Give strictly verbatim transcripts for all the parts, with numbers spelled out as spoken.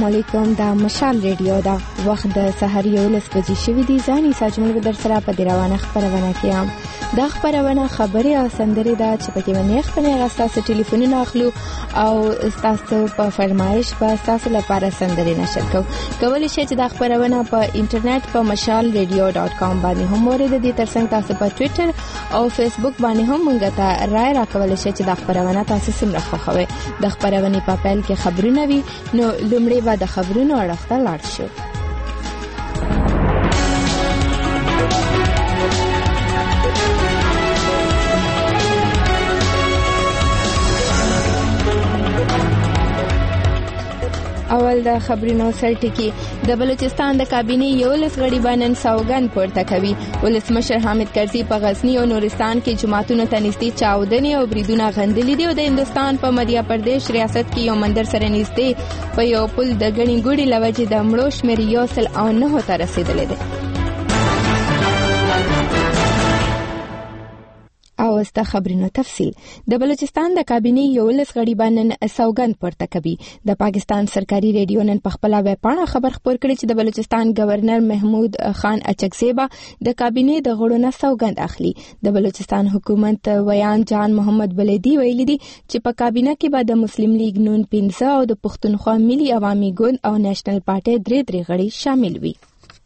علیکم. دا مشال ریډیو دا وخت د سحر یولس بجې شوي دي. ځاني ساجمل به در سره په دې روانه خپرونه کې یم. دا خپرونه خبرې او سندرې ده چې پکې باندې خپل ستاسو ټلیفونونه اخلو او ستاسو په فرمایش به ستاسو لپاره سندرې نشر کوو. کولی شئ چې دا خپرونه په انټرنیټ په مشال ریډیو ډاټ کام باندې هم ورته دي. ترڅنګ تاسو په ټوئیټر او فیسبوک باندې هم موږ ته رائے راکولی شئ چې دا خپرونه تاسو څومره خوښوئ. د خپرونې په پیل کې خبرونه وي، نو لومړی به د خبرونو اړخ ته لاړ شو. اول د خبرونو سرټکی. د بلوچستان د کابینې یولس غړي باندې سوګند پورته کوي. ولسمشر حامد کرزي په غزنی او نورستان کې جماعتونو ته نږدې چاودنې او بریدونه غندلي دي او د هندستان په مدھیه پردیش ریاست کې یو مندر سره نږدې په یو پل د غني ګوډي لوجې د مړو شمېر یو سل او نه ته رسیدلی دی. او استه خبرونو تفصیل. د بلوچستان د کابینې یولس غړي باندې سوګند پورته کوي. د پاکستان سرکاري ریډیو نن په خپل ویب پاڼه خبر خپور کړی چې د بلوچستان گورنر محمود خان اچکزیبا د کابینې د غړو نه سوګند اخلي. د بلوچستان حکومت ویان جان محمد بلدی ویلي دي چې په کابینه کې به د مسلم لیگ نون پنځه او د پښتونخوا ملي عوامي ګوند او نېشنل پارټي درې درې غړي شامل وي.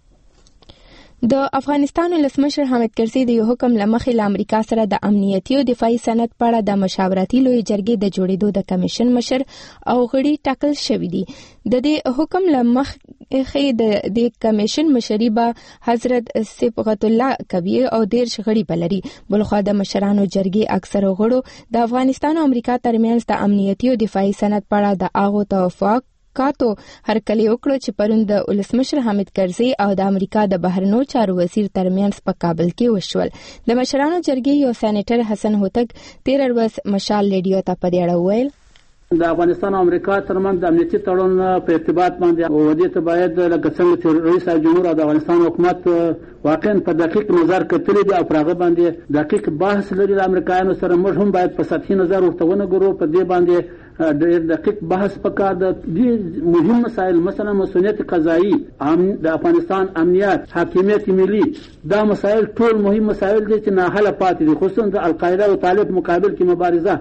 د افغانستان ولسمشر حامد کرزي د یو حکم لمخې له امریکا سره د امنیتي او دفاعي سند په اړه د مشاورتي لوی جرګې د جوړېدو د کمیشن مشر او غړي ټاکل شوي دي. د دې حکم لمخې د دې کمیشن مشري به حضرت صبغت الله کوي او ډېر غړي بلري. بلخوا د مشرانو جرګې اکثر غړو د افغانستان او امریکا ترمنځ د امنیتي او دفاعي سند په اړه د اغو توافق کاتو هرکلی وکړو چې پرون د ولسمشر حامد کرزي او د امریکا د بهرنیو چارو وزیر ترمنځ په کابل کې وشول. د مشرانو جرګې یو سېنیټر حسن هوتک تیر ورځ مشال ریډیو ته په دې اړه وویل. د افغانستان او امریکا ترمنځ د امنیتي تړون په ارتباط باندې ودې ته باید لکه څنګه چې رئیس جمهور او د افغانستان حکومت واقعا په دقیق نظر کتلي دي او پر هغه باندې دقیق بحث لري. د امریکایانو سره موږ هم باید په سطحي نظر ورته ونګورو. په دې باندې ډېر دقیق بحث پکار ده. دې مهم مسایل مثلا مسؤلیت قضایي، د افغانستان امنیت، حاکمیت ملي، دا مسایل ټول مهم مسایل دي چې نه حل پاتې دي، خصوصا د القاعده او طالب مقابل کې مبارزه.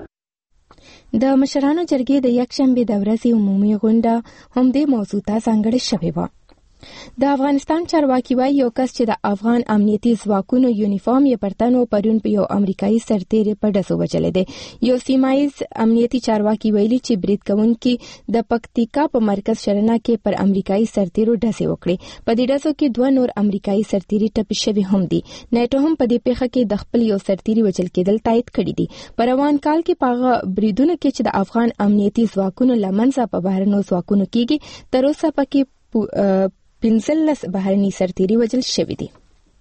د مشرانو جرګې د یکشنبه د ورځې عمومي غونډه هم د موضوع ته ځانګړې شوې وه. د افغانستان چارواکي وايي یو کس چې د افغان امنیتي ځواکونو یونیفارم یې پرتنو پرون په یو امریکایي سرتیری په ډزو وجلې دی. یو سیمایز امنیتي چارواکي ویلي چې برید کوونکي د پکتیکا په مرکز شرنه کې پر امریکایي سرتیرو ډزې وکړې. په دې ډزو کې دوه نور امریکایي سرتیري ټپي شوي هم دي. نیټو هم په دې پیښه کې د خپل یو سرتیري وجل کېدل تایید کړی دي. په روان کال کې په بریدونو کې چې د افغان امنیتي ځواکونو لمنځه په بهرنیو ځواکونو کېږي تر اوسه پکې پنځلس بهرني سرتیري وجل شوي دي.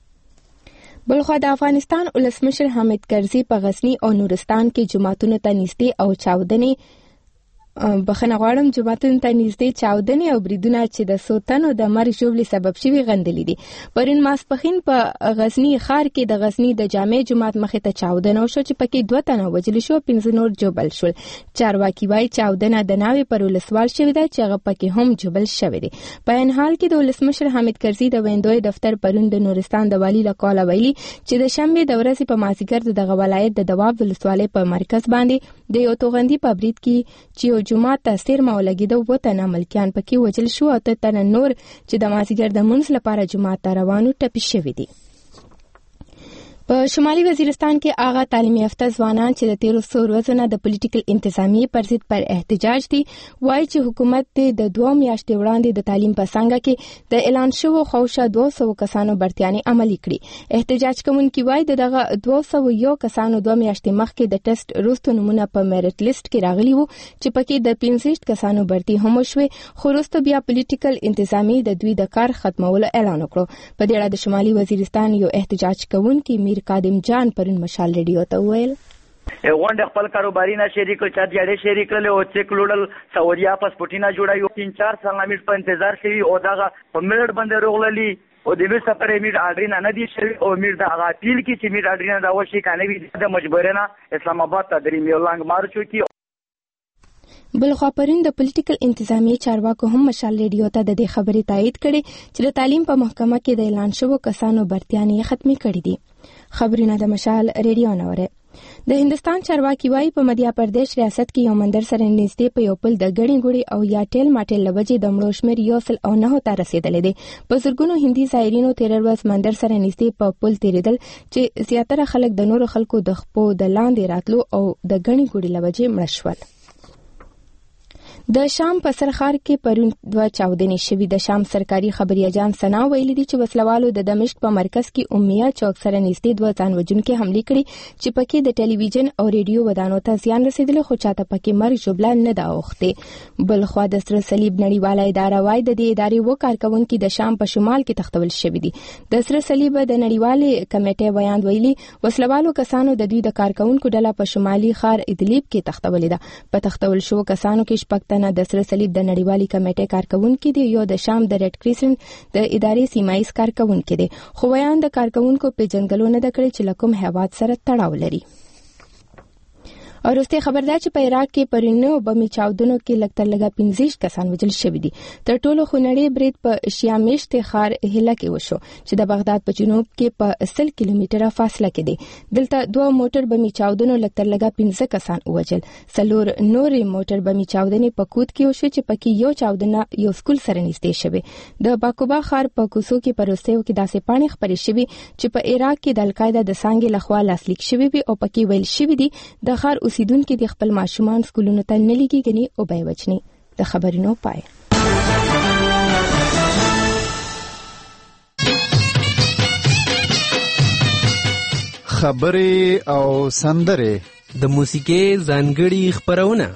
بلخوا د افغانستان ولسمشر حامد کرزي په غزنی او نورستان کې جماعتونو ته نږدې او چاودنې بخنه غواړم جماعتونو ته نږدې چاودنې او بریدونه چې د سوتنو د مرګ ژوبلې سبب شوي غندلي دي. پرون ماسپښین په غزنی ښار کې د غزنی د جامع جماعت مخې ته چاودنه وشوه چې پکې دوه تنه وژل شو، پنځه نور جوبل شول. چارواکي وايي چاودنه د ناوې پر ولسوال شوې ده چې هغه پکې هم جوبل شوی دی. په ان حال کې د ولسمشر حامد کرزي د ویندوی دفتر پرون د نورستان د والی لقاله ویلي چې د شنبه د ورځې په مازیګر دغه ولایت د دواب ولسوالۍ په مرکز باندې د یو توغندي په برید کې چې جماعت تاثیر مولګیده و تنه ملکیان پکې وجل شو او ته تنه نور چې د مازیګر د منځ لپاره جماعت ته روانو ټپي شوي دي. په شمالي وزیرستان کې هغه تعلیم یافته ځوانان چې د تیرو څو ورځو نه د پولیټیکل انتظامیې پر ضد پر احتجاج دي وایي چې حکومت د دوه میاشتې وړاندې د تعلیم په څنګه کې د اعلان شوو خوښه دوه سوه کسانو برتیانې عملي کړي. احتجاج کوونکي وایي د دغه دوه سوه یو کسانو دوه میاشتې مخکې د ټیسټ وروسته نومونه په میرټ لیست کې راغلي وو چې پکې د پنځه کسانو برتي هم وشوې، خو وروسته بیا پولیټیکل انتظامیې د دوی د کار ختمولو اعلان وکړو. په دې اړه د شمالي وزیرستان یو احتجاج کوونکی میر قادم جان پرون مشال ریډیو ته وویل غونډه خپل کاروباري نه شریک کړ، چا جړې شریک کړل او چیک لوډل سعودیا پاسپورټینا جوړایو. تین چار سال امیر په انتظار شوی او دغه په ملت باندې روغللی او د وی سفر امیر اډرینا نه دی شوی او امیر د هغه اپیل کې چې امیر اډرینا دا وشي کنه وی د مجبورنه اسلام آباد ته درې میولنګ مارچو کې. بلخوا پرون د پولیټیکل انتظامی چارواکو هم مشال ریډیو ته د دې خبرې تایید کړي چې د تعلیم په محکمه کې د اعلان شوو کسانو برتیانې ختمي کړې دي. خبرونه د مشال ریډیو نوره. د هندستان چارواکي وايي په مدیا پردیش ریاست کې یو مندر سره نږدې په یو پل د غړي غړي او یا ټیل ماټیل لوجې د مړو شمېر یو سل او نه ته رسیدلې دي. په زرګونو هندي زایرینو تیر ورځ مندر سره نږدې په پل تیریدل چې زیاتره خلک د نورو خلکو د خپو د لاندې راتلو او د غړي غړي لوجې مړ شول. د شام په سرخار کې پرون دوه چاودنې شوې. د شام سرکاري خبري اجانس سنا ویلي دي چې وسلوالو د دمشق په مرکز کې امیه چوک سره نږدې دوه ځان وژونکي حمله کړې چې پکې د ټلویزیون او ریډیو ودانو ته زیان رسیدلی، خو چاته پکې مرګ جبله نه دا اوخته. بل خو د سره صلیب نړیواله اداره وايي د دې ادارې و کارکونکو د شام په شمال کې تختول شوې دي. د سره صلیب د نړیواله کمیټې بیان ویلي وسلوالو کسانو د دوی د کارکونکو ډله په شمالي ښار ادلیب کې تختولې ده. په تختول شو کسانو کې شپږ نه د سره صلیب د نړیوالي کمیټې کارکونکو دي، یو د شام د ریډ کریسنټ د ادارې سیمایي کارکونکو دي، خو بیان د کارکونکو په جنګلو نه د کړي چې لکم هواد سره تړاو لري. او وروسته خبردار چې په عراق کې پرونه بمي چاودنو کې لکتر لګا پنځه کسان وژل شوي دي. تر ټولو خونړی برید په شیا میشت خار هله کې وشو چې د بغداد په جنوب کې په سل کیلومتره فاصله کې دي. دلته دوه موټر بمي چاودنو لکتر لګا پنځه کسان وژل. سلور نورې موټر بمي چاودنې په کود کې وشو چې پکې یو چاودنه یو سکول سره نږدې شوه. د باکوبا خار په کوسو کې پروسېو کې داسې پانی خبرې شوي چې په عراق کې د القاعده د څنګه لخوا لاسلیک شوی وي او پکې ویل شوی دي د خار اوسیدونکو د خپل ماشومان سکولونو ته نه لګي غني او به وچني. د خبرونو پای خبرې او سندره د موسیقي ځانګړي خبرونه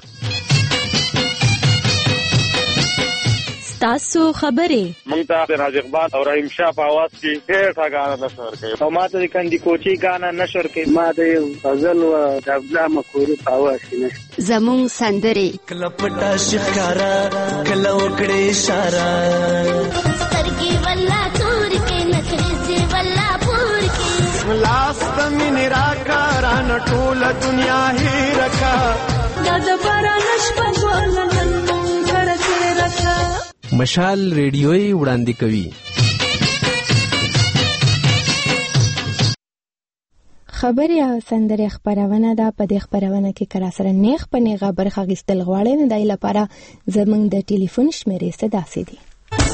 تاسو خبرې مونږ ته راز اقبال او رحیم شاه په आवाज کې ډېر ښه نشر کوي او ما ته کندي کوچی غانا نشر کوي. ما د غزل او د ابلا مکوري په आवाज کې نشر زمون سندري کلپټا شکارا کله وکړې اشاره سترګي ولا تور کې نخري ولا پور کې لاس تمن راکارا نټول دنیا هي رکا د باران شپه ولنن کرته رکا. مشال ریډیوي وړاندې کوي. خبري او سندره خبرونه ده. په دې خبرونه کې کرا سره نیغ په نیغه برخه غستل غواړي نه دای لپاره زمونږ د ټلیفون شمیرې صدا سي دي.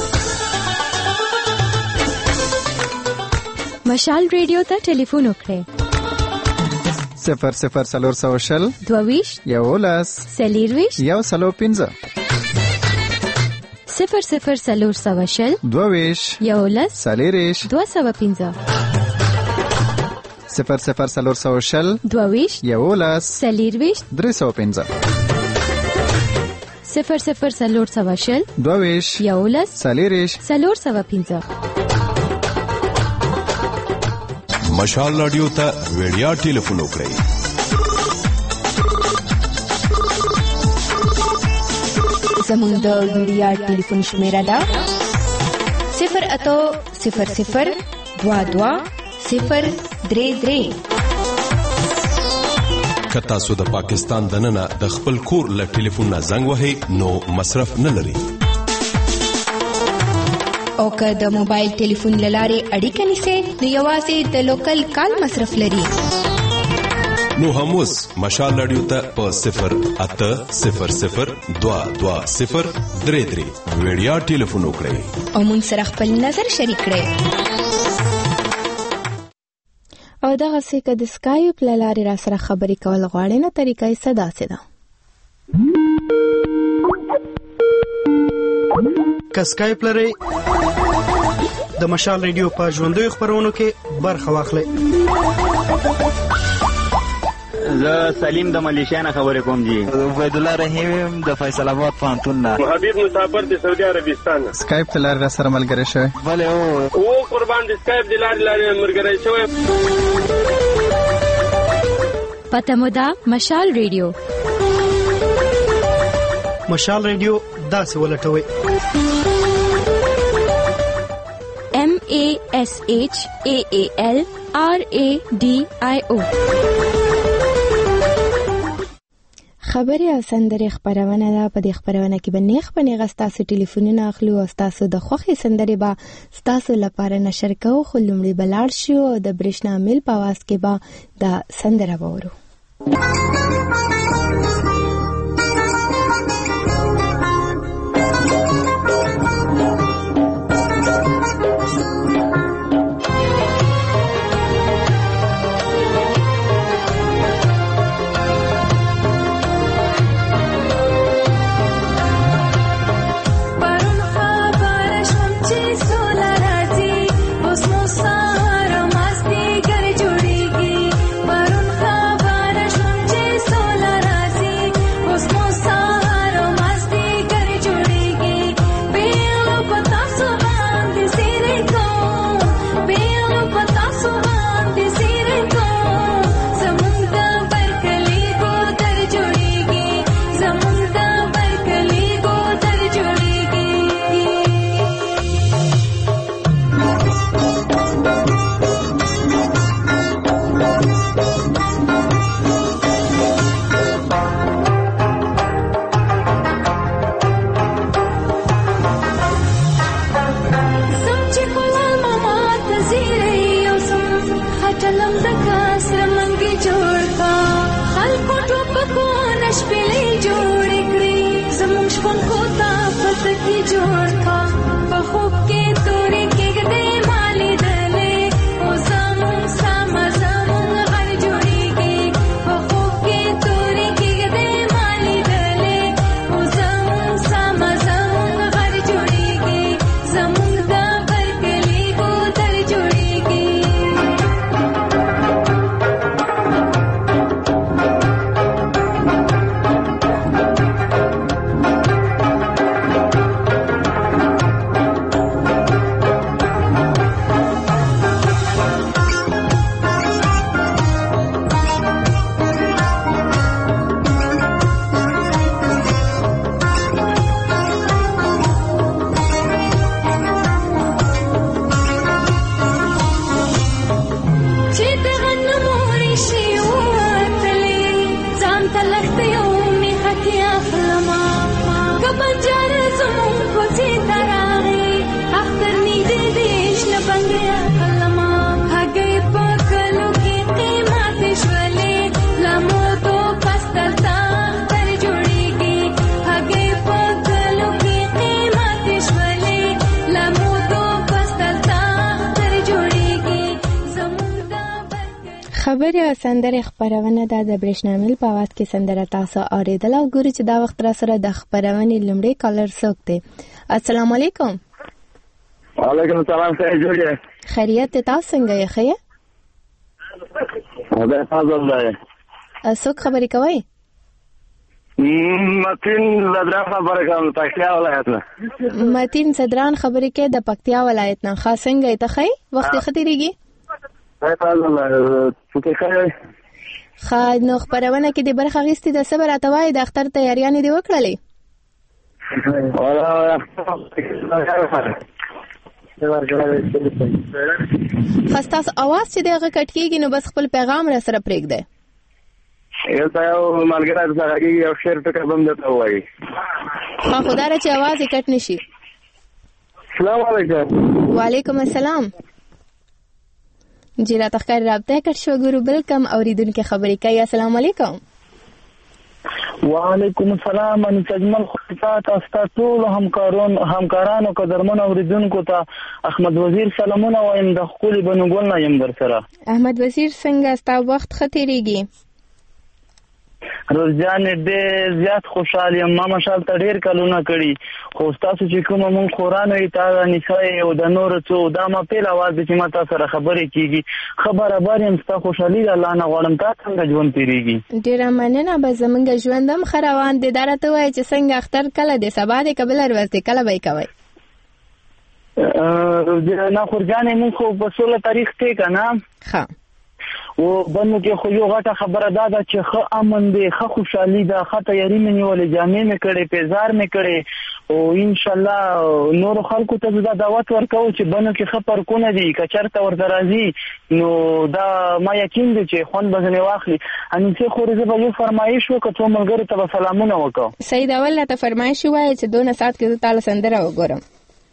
مشال ریډیو ته ټلیفون وکړئ صفر صفر سلور سو شل دوویش یولس سلیرویش یو سلو پنځه صفر صفر سلور سو شل دوویش یولس سلیریش دو سو پنځه صفر صفر سلور سو شل دوویش یولس سلیرویش درې سو پنځه صفر صفر سلور سو شل دوویش یولس سلیریش سلور سو پنځه. مشال رادیو ته ویډیا ټلیفون وکړئ زموږ د ویډیا ټلیفون شمیره ده صفر اتو صفر صفر دوا دوا صفر درې درې. که تاسو د پاکستان دننه د خپل کور له ټلیفون نه زنګ وهئ نو مصرف نه لري او که د موبایل ټلیفون لاره اړیکه نیسئ نو یوازې د لوکل کال مصرف لري. نو هم اوس مشال رادیو ته په صفر اته صفر صفر دوا دوا صفر درې درې ویډیا ټلیفون وکړئ او مونږ سره خپل نظر شریک کړئ. او دغه څه که د سکایپ له لارې را سره خبرې کول غواړئ نه طریقه یې څه داسې ده. که سکایپ لرئ د مشال ریډیو په ژوندیو خبرونو کې برخه واخلئ. زه سلیم د ملیشیا نه خبرې کوم جی. عبید الله رحیم د فیصل آباد پوهنتون نه. حبیب مسافر د سعودي عربستان. سکایپ د لارې را سره ملګری شوی. بله او او قربان د سکایپ د لارې لارې ملګری شوی. پته مو ده مشال ریډیو. مشال ریډیو داسې ولټوئ M A S H A A L R A D I O. خبري او سندري خبرونه ده. په دې خبرونه کې به نیغ په نیغه ستاسو ټلیفونونه اخلو او ستاسو د خوښې سندري به ستاسو لپاره نشر کوو، خو لومړی به لاړ شو او د برېښنا میل په آواز کې به د سندره وورو. خبري او سندري خبرونه ده. د برېښنا میل په آواز کې سندره تاسو اوریدل او ګوري چې دا وخت را سره د خبرونې لومړی کالر څوک دی. السلام علیکم. وعلیکم السلام. څنګه جوړه؟ خیریت تاسو څنګه یې؟ ښه یې؟ خدای فضل دی. څوک خبرې کوي؟ متین زدران خبرې کوم، پکتیا ولایت نه. متین زدران خبرې کوي د پکتیا ولایت نه. ښه څنګه ته ښه؟ وخت ښه تیریږي؟ خدای فضل دی. څه ښه نو خبرونه کې د برخه اخیستې د صبر اتوای د اختر تیاریانې دی وکړلې؟ خاص اواز چې دغه کټ کېږي نو بس خپل پیغام را سره پرېږده. یو تاسو ملګری سره یو شعر ټکر بم درته وایي. خو خدای چې اواز یې کټ نشي. السلام علیکم. وعلیکم السلام. جی را تخکر رابطه کټ شو ګورو بل کم اوریدونکو خبرې کوي. السلام علیکم. وعلیکم السلام. ان تجمل خطات استاتول همکارون همکارانو قدرمن اوریدونکو ته احمد وزیر سلامونه وایم د خپل بنګول نه يم در سره. احمد وزیر څنګه ستا وخت ختیریږي؟ روزجان دې زیات خوشاله یم. ما مشال ته ډیر کلونه کړی خو تاسو چې کوم مون قرآن ای تا نسای او د نور څو دا ما په اواز چې ما تاسو سره خبرې کیږي خبره باریم تاسو خوشالي الله نه غواړم تاسو څنګه ژوند تیریږي؟ ډیر مننه. به زمونږ ژوندم خروان دي درته وای چې څنګه اختر کله د سبا د قبل ورځ کله به کوي؟ ا نه خورجانې مون خو په څوله تاریخ ته کنه. ها او بنو کې خو یو غټه خبره دا ده چې ښه امن دی، ښه خوشحالي ده، ښه تیاري مې نیولې، جامې مې کړې، پیزار مې کړې، او انشاءالله نورو خلکو ته دا دعوت ورکوو چې بنو کې ښه پارکونه دي، که چېرته ورته راځي نو دا ما یقین دی چې خوند به ځینې واخلي. انیسې خورې زه به یو فرمایش وکړه، څو ملګرو ته به سلامونه وکړو. سید اول راته فرمایش ووایه چې دونه ساعت کې زه تاله سندره وګورم.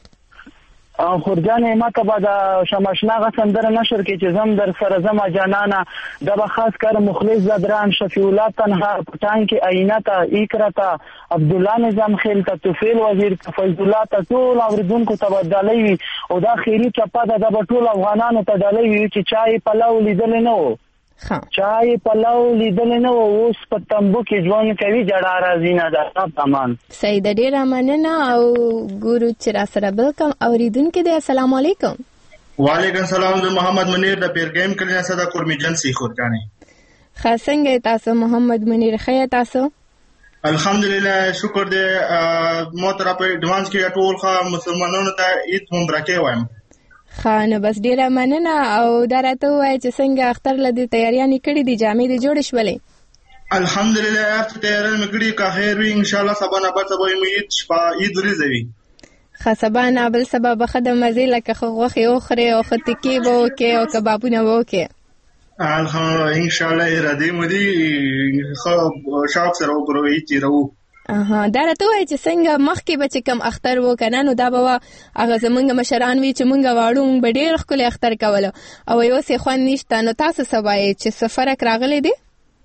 خورجانې ما ته به د شماشناغه سندره نشر کې چې زم در سره زما جانانه، دا به خاص کر مخلص زدران، شفیع الله تنها، پټان کې عینه ته، اکره ته، عبدالله نظام خیل ته، توفیل وزیر ته، فیض الله ته، ټول اوریدونکو ته به ډالۍ وي. او دا خیري چپه ده، دا به ټول افغانانو ته ډالۍ وي چې چا یې پلو لیدلی نه و، چا یې پلو لیدلی نه و، اوس په تمبو کې ژوند کوي، جړا راځي نه ده. امان سیده ډېره مننه. او ګورو چې را سره بل کوم اورېدونکی دی. السلام علیکم. وعلیکم السلام. زه محمد منیر د پیرګیم کلینه صدا کورمی جنسي خورجانې. ښه څنګه تاسو محمد منیر؟ ښه تاسو؟ الحمدلله شکر دې. مو تر په ایڈوانس کې ټول ښه مسلمانانو ته عید مبارکي وایم. ښه نو بس ډېره مننه. او دا راته ووایه چې څنګه اختر له دې تیاریانې کړې دي، جامې دې جوړې شولې؟ الحمدلله هر څه تیاری مې کړي، که خیر وي انشاءالله سبا نه بل سبا مې عید شپه عید ورځ وي. ښه سبا نه بل سبا به ښه د مزې لکه ښه غوښې وخورې او ښه تکې به وکړې او کبابونه به وکړې. الحمدلله انشاءالله ارادې مو دي ښه شوق سره وکړو عید تېروو. اها دا راته وایي چې څنګه مخکې به چې کم اختر و که نه، نو دا به وه هغه زمونږ مشران وي چې مونږ واړو مونږ به ډېر ښکلی اختر کولو، او یو څه خوند نشته. نو تاسو څه وایئ چې څه فرق راغلی دی؟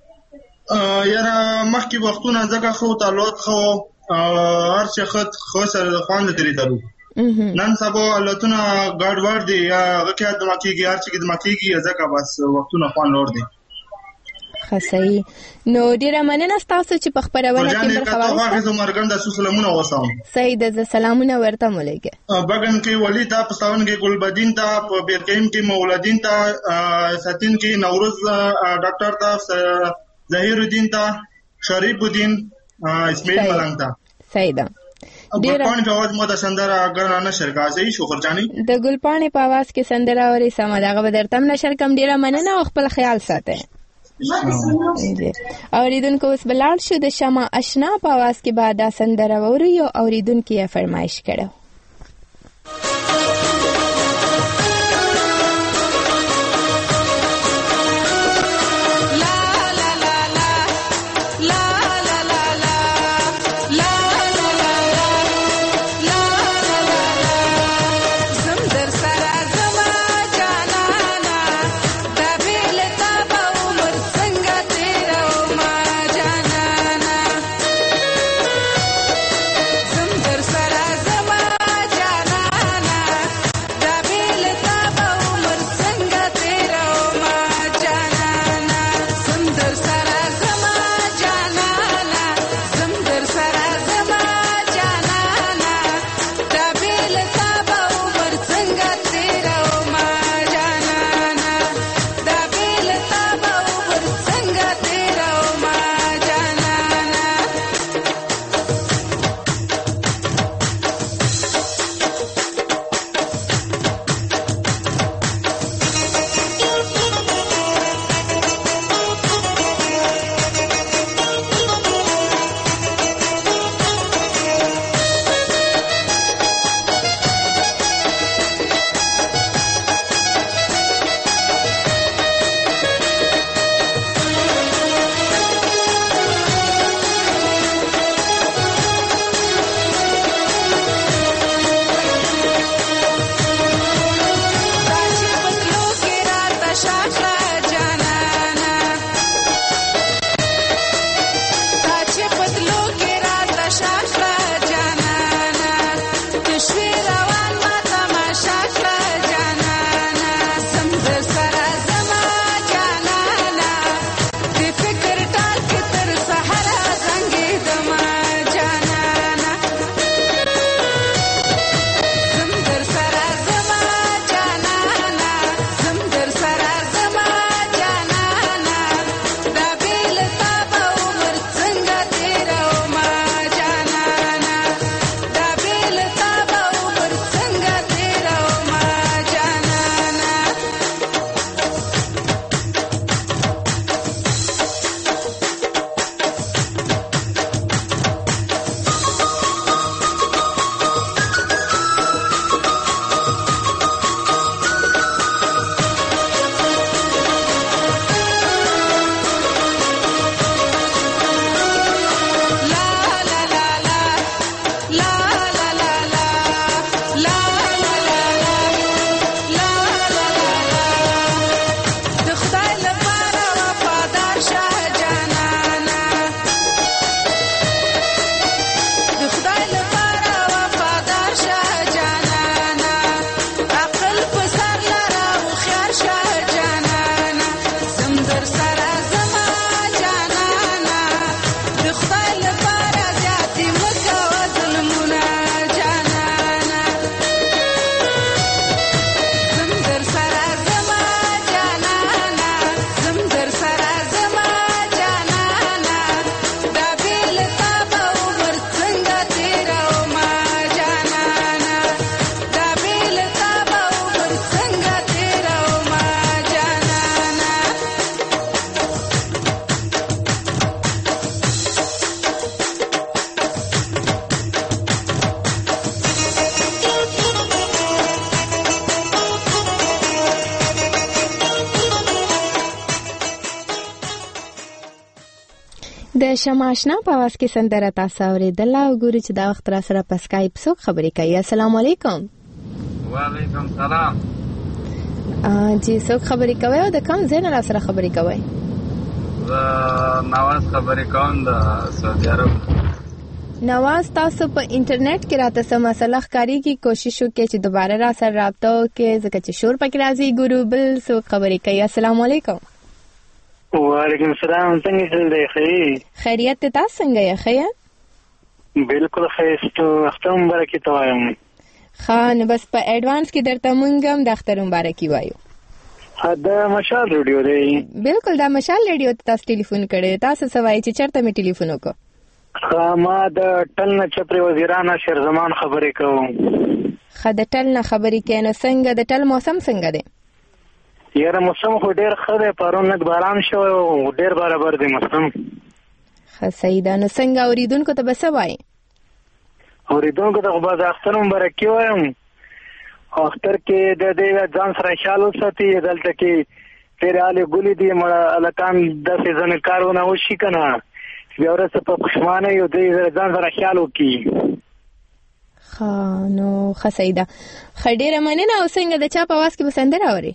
یاره مخکې وختونه ځکه ښه و، تعلقات ښه و، هر څه ښه سره د خوند تېرېدلو. نن سبا حالتونه ګډوډ دي، یا هغه کې دمه کېږي، هر څه کې دمه کېږي، ځکه بس وختونه خوند لوړ دی. ښه صحیح. نو ډېره مننه ستاسو چې په خپرونه کې برخه واخیسته. صحیح ده، زه سلامونه ورته مولېږه. بګن کې ولی ته، په ساون کې ګلبدین ته، په بیرکیم کې مولدین ته، ساتین کې نوروز ډاکټر ته، ظهیر الدین ته، شریف الدین، اسماعیل ملنګ ته. صحیح ده. ګلپاڼې په आवाज مو د سندره ګرانه نشر کاسي شکر جاني. د ګلپاڼې په आवाज کې سندره اوري سم دغه به درته نشر کم. ډېره مننه او خپل خیال ساتئ. اوریدونکو اوس بلاړ شو د شمع اشنا په आवाज کې بعد دا سندره ووري او اوریدونکو یې فرمایش کړو. Sara Zama د شماشنا په واس کې سندره تاسو اوریدل او ګوري چې دا وخت را سره په سکایپ څوک خبرې کوي. السلام علیکم. وعلیکم سلام. ا جی څوک خبرې کوي او د کوم ځای نه را سره خبرې کوي؟ زه نواز خبرې کوم د سعودي عرب. نواز تاسو په انټرنیټ کې راته سم مسله ښکاری کی کوشش وکړئ چې دوباره را سره رابطه وکړئ ځکه چې شور پکې راځي. ګورو بل څوک خبرې کوي. السلام علیکم. وعلیکم السلام. څنګه چل دی؟ خیر خیریت ته تاسو څنګه یې؟ خیر بالکل خیرستو. اختر مبارک ته وایم. خان بس په ایڈوانس کې درته مونږ هم د اختر مبارک وایو. دا مشال ریډیو دی. بالکل دا مشال ریډیو ته تاسو ټلیفون کړی. تاسو سوای چې چرته می ټلیفون وکړو؟ ما د ټل نه چپری وزیرانه شیر زمان خبرې کوم. خا د ټل نه خبرې کینو. څنګه د ټل موسم څنګه دی؟ یاره موسم خو ډیر ښه دی. پرون لږ باران شوی او ډیر برابر دی موسم. ښه صحیح ده. نو څنګه اوریدونکو ته به څه وایي؟ اوریدونکو ته خو به د اختر مبارکي وایم. اختر کې د دې ځان سره خیال وساتي. دلته کې پیرالې ګلې دي مړه هلکان داسې ځنکارونه وشي که نه بیا وروسته په پښیمانه یو دې ځان سره خیال وکړي. ښه نو ښه صحیح ده. ښه ډېره مننه. او څنګه د چا په اواز کې به سندره اورې؟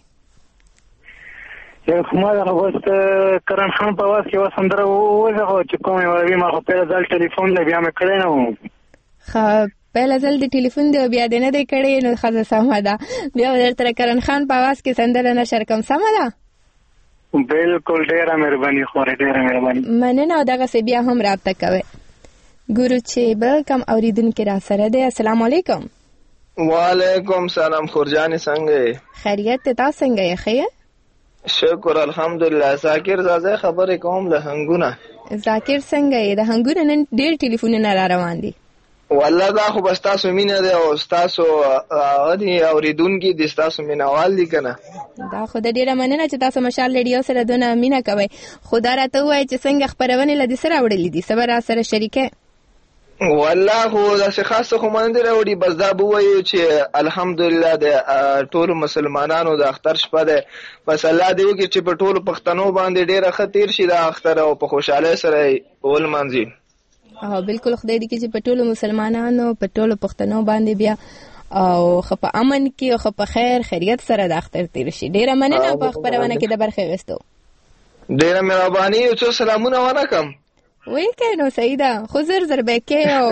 ما د اوس کرن خان په اواز کې یوه سندره وغږوه چې کوم یې وروي. ما خو پیله ځل ټلیفون دی بیا مې کړی نه و. ښه پیله ځل د ټلیفون دی بیا دې نه دی کړی نو ښځه سمه ده. بیا به درته کرن خان په اواز کې سندره نشر کړم. سمه ده؟ بالکل ډیره مهرباني خورې ډیره مهرباني. مننه. او دغسې بیا هم رابطه کوئ. ګورو چې بل کم اوریدونکي را سره دی. السلام علیکم. وعلیکم سلام. خورجانې څنګه یې؟ خیریت ته تاسو څنګه یې؟ ښه شکر الحمدلله. ذاکر زازه خبرې کوم له هنګونه. ذاکر څنګه یې؟ د هنګونه نن ډېر ټلیفونونه را روان دي. والله دا خو بس تاسو مینه دی او تاسو غدي اوریدونکي دي تاسو مینوال دي کنه. دا خو د ډیره مننه چې تاسو مشال ریډیو سره دونه مینه کوي. خدا راته وایي چې څنګه خبرونه لدی سره وړلې دي صبر سره شریکه. والله خو دا څه خاصه خو مونږ راوړي بس دا بوایو چې الحمدلله د ټول مسلمانانو د اختر شپه ده. بس الله دې وکړي چې په ټول پښتنو باندې ډیره خطر شي د اختر او په خوشاله سره ول منځي. اه بالکل خدای دې کې چې په ټولو مسلمانانو په ټولو پښتنو باندې بیا او خو په امن کې او خو په خیر خیریت سره د اختر تیر شي. ډیره مننه په خبرونه کې د برخه غوښتو. ډیره مهرباني. او څو سلامونه ونکم. وای کینو سیدا خو زر زر به کې او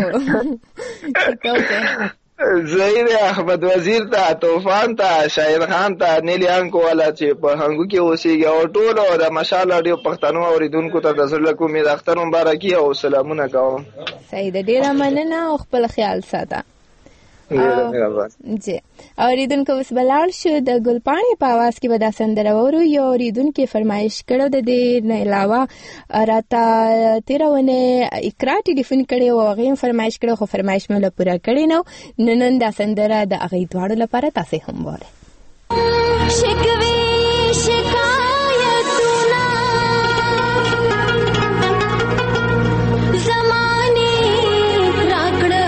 زید احمد وزیر ته طوفان ته شاعر خان ته نیلی انکو والا چې په هنګو کې اوسېږي او ټول د مشال اډیو پښتنو اوریدونکو ته د زړه کومې د اختر مبارکي او سلامونه کوم. سیدا ډیره مننه او خپل خیال ساته. جی اوریدونکو اوس بلال شو د ګلپاڼې په आवाज کې به دا سندره وورو. یو اوریدونکو فرمایش کړو د دې نه علاوه راته تیرونه اقرا ټلیفون کړي او هغه فرمایش کړو خو فرمایش مې له پوره کړی نو نن نن دا سندره د هغه دواړو لپاره تاسو هم وره. شکوي شکایتونه زمانه راکړه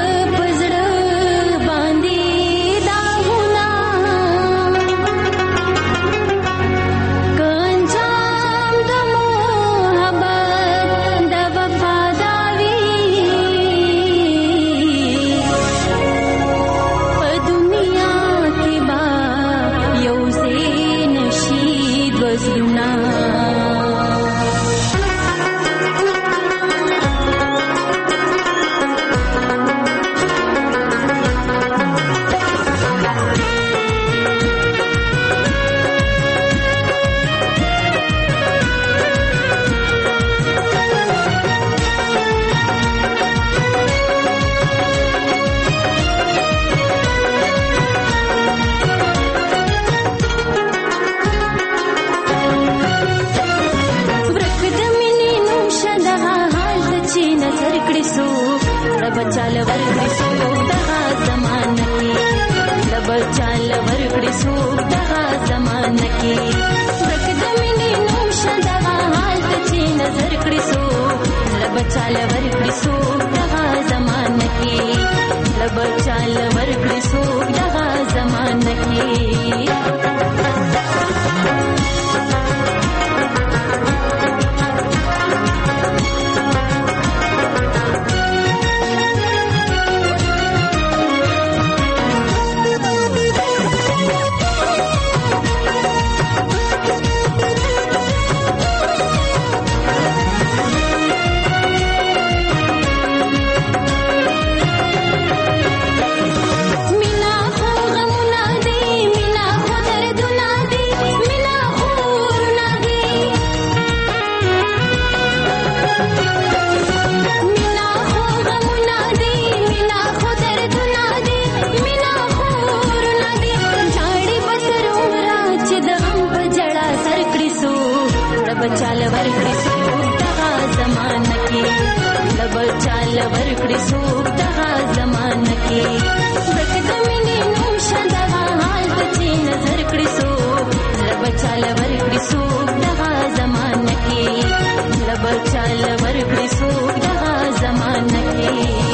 ورکړي څوک دغه زمانه کې ورک د مینې نوم شه دغه حال ته چې نظر کړي څوک زړه به چاله ورکړي څوک دغه زمانه کې زړه به چاله ورکړي څوک دغه زمانه کې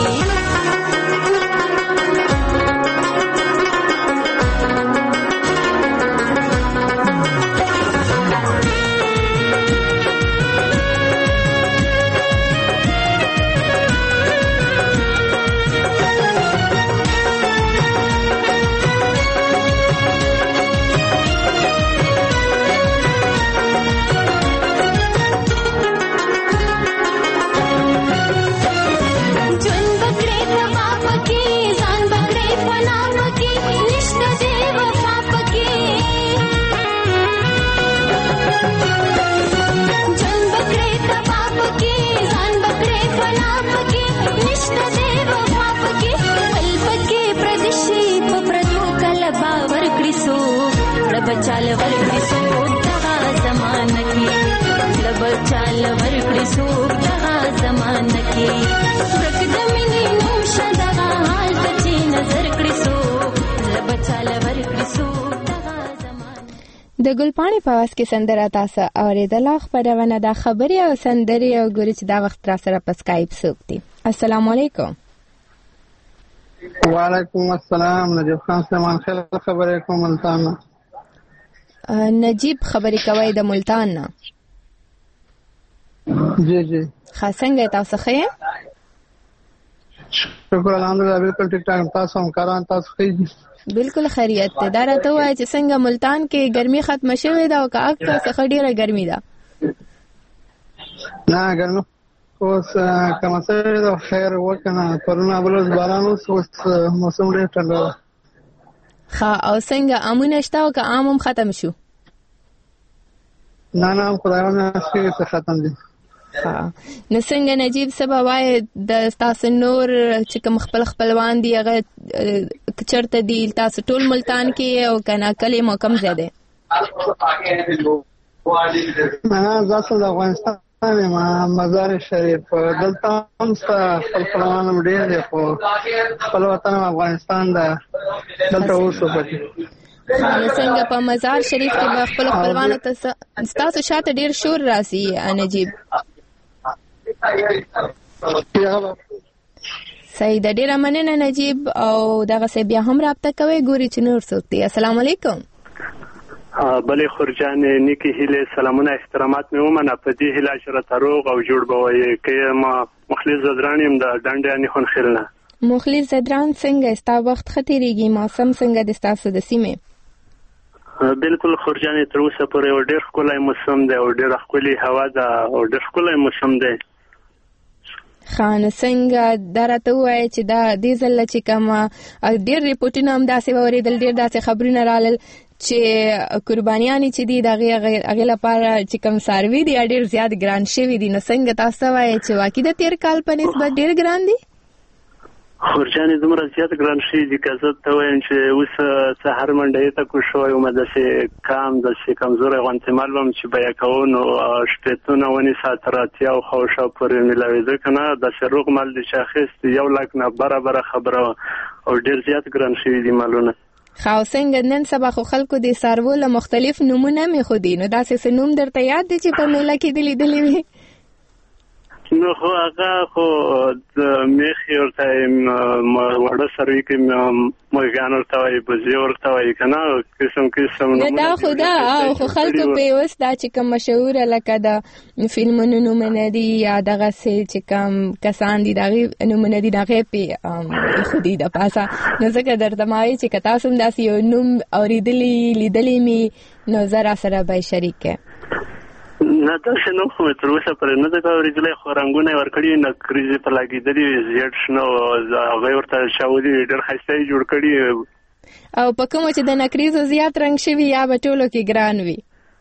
بچال ورکړي څوک دغه زمانه کې زړه بچال ورکړي څوک دغه زمانه کې ورک د مینې نوم شه دغه حال ته چې نظر کړي څوک زړه بچال ورکړي څوک دغه زمانه. د ګلپاڼې په واس کې سندره تاسو اورېدله. خپرونه د خبرې او سندرې او ګوري چې دا وخت را سره په سکایپ څوک دي. السلام علیکم. وعلیکم السلام. نجیب خان سلمان خیر خبرې کوم ملتان. نجیب خبرې کوي د ملتان نه. جی جی ښه څنګه تاسو ښه یې؟ شکر الحمدلله بالکل ټیک ټاک. تاسو هم کاران تاسو ښه دي؟ بالکل خیریت ده. دا راته وایي چې څنګه ملتان کې ګرمي ختمه شوې ده او که اکثر څخه ډیره ګرمي ده؟ نه ګرمي اوس کمه شوې ده. خیر وکنه پرونه بل باران اوس موسم ډېر ټنډه ده. ښه او څنګه امونه شته او که ام هم ختم شو؟ نه نه خدای ورنه ختم دي. ها نو څنګه نجیب سبا وای د تاسو نور چې کوم خپل خپلوان دي هغه چرته دي تاسو ټول ملتان کې او کنه کلی مو کم زیاده؟ نه زاسو د افغانستان ما مزار شریف دلته هم خپل خپلوان ډېر دي خو خپل وطن افغانستان ده دلته اوسو پاتې. نو څنګه په مزار شریف کې به خپل خپلوانو ته تاسو شاته ډېر شور راسي نجیب؟ صحیح ده. ډېره مننه نجیب او دغه څه بیا هم رابطه کوئ ګوري چې نور څوک دي. السلام علیکم. بلې خورجان نیکی هیله سلامونه احترامات مې ومنه. په دې هیله چې راته روغ او جوړ به وایې که ما مخلص زدران یم د ډنډیانې خونخیل نه. مخلص زدران څنګه ستا وخت ښه تېرېږي؟ موسم څنګه د ستاسو د سیمې؟ بالکل خورجانې تر اوسه پورې یو ډېر ښکلی موسم دی او ډېره ښکلې هوا ده او ډېر ښکلی موسم دی. ښه نو څنګه دا راته ووایه چې دا دې ځله چې کومه ډېر ریپورټونه هم داسې واورېدل ډېر داسې خبرونه رالل چې قربانیانې چې دي د هغې لپاره چې کوم څاروي دي ډېر زیات ګران شوي دي. نو څنګه تاسو وایئ چې واقعي د تېر کال په نسبت ډېر ګران دي؟ خورجانې دومره زیات ګران شوي دي که زه ته وایم چې اوس سهار منډې ته کوز شوی وم داسې کام داسې کمزوری غوندې مال وم چې بیه کوو نو شپېتونه ونیسه تر اتیا او خواوشا پورې میلاوېده که نه داسې روغ مال دی چې اخیست یو لاک نه برابره خبره وه او ډېر زیات ګران شوي دي مالونه. ښه او څنګه نن سبا خو خلکو د څاروو له مختلف نومونه مېښودي نو داسې څه نوم درته یاد دی چې په میله کې دې لیدلي وي؟ نو خو هغه خو د میخې ورته وړه څاروي کې مرغان ورته وایي بزې ورته وایي که نه قسم قسم نه دا خو دا او خو خلکو پې اوس دا چې کوم مشهوره لکه د فلمونو نومونه دي یا دغسې چې کوم کسان دي د هغې نومونه دي د هغې پې ایښودي د پاسه نو ځکه درته ما وایي چې که تاسو هم داسې یو نوم اورېدلي لیدلی مې نو زه را سره به یې شریک کړې. نه داسې نوم خو مې تر اوسه پورې نه دی اورېدلی خو رنګونه یې ورکړي نکریزې په لګېدلي وي زیړ شنه هغه یې ورته شاودي ډېر ښایسته یې جوړ کړي. او په کومو چې د نکریزو زیات رنګ شوي یا به ټولو کې ګران وي؟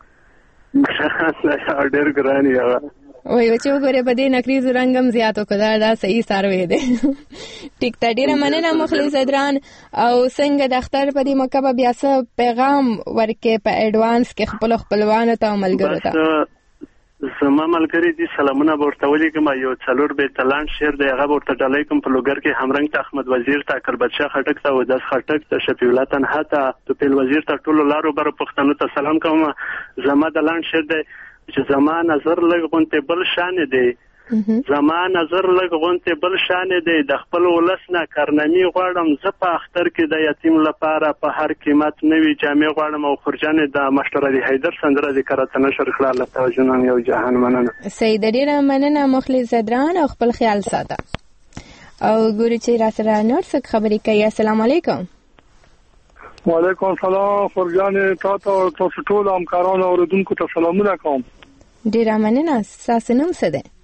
ډېر ګران وي هغه. وای چې وګورې په دې نکریزو رنګ هم زیات وکړه دا صحیح څاروی دی. ټیک ته ډېره مننه مخلص زدران. او څنګه د اختر په دې موقع به بیا څه پیغام ورکې په اډوانس کې خپلو خپلوانو ته او ملګرو ته؟ زما ملګری دي سلامونه ورته ولیکم. یو څلور بیت لاند شعر دی هغه ورته ډالۍ کوم په لوګر کې همرنګ ته احمد وزیر ته کربچا خټک ته وداس خټک ته شفیع الله تنها ته توپل وزیر ته ټولو لارو بر پښتنو ته سلام کوم. زما د لاند شعر دی چې زما نظر لږ غونته بل شان دی زما نظر لږ غونته بل شان دی د خپل ولس نه کارنامي غواړم زه په اختر کې د یتیم لپاره په هر قیمت نوي جامې غواړم او خرجان د مشتر علي حیدر سندره د کرات نشر خلال له توجه یو جهان مننه. سید ډیره مننه مخلص زدران او خپل خیال ساته. او ګوري چې را سره نور څه خبرې کوي. السلام علیکم. وعلیکم السلام خرجان تاسو تاسو ټول همکارانو او اوریدونکو ته سلامونه کوم. ډیره مننه. تاسو نوم څه دی؟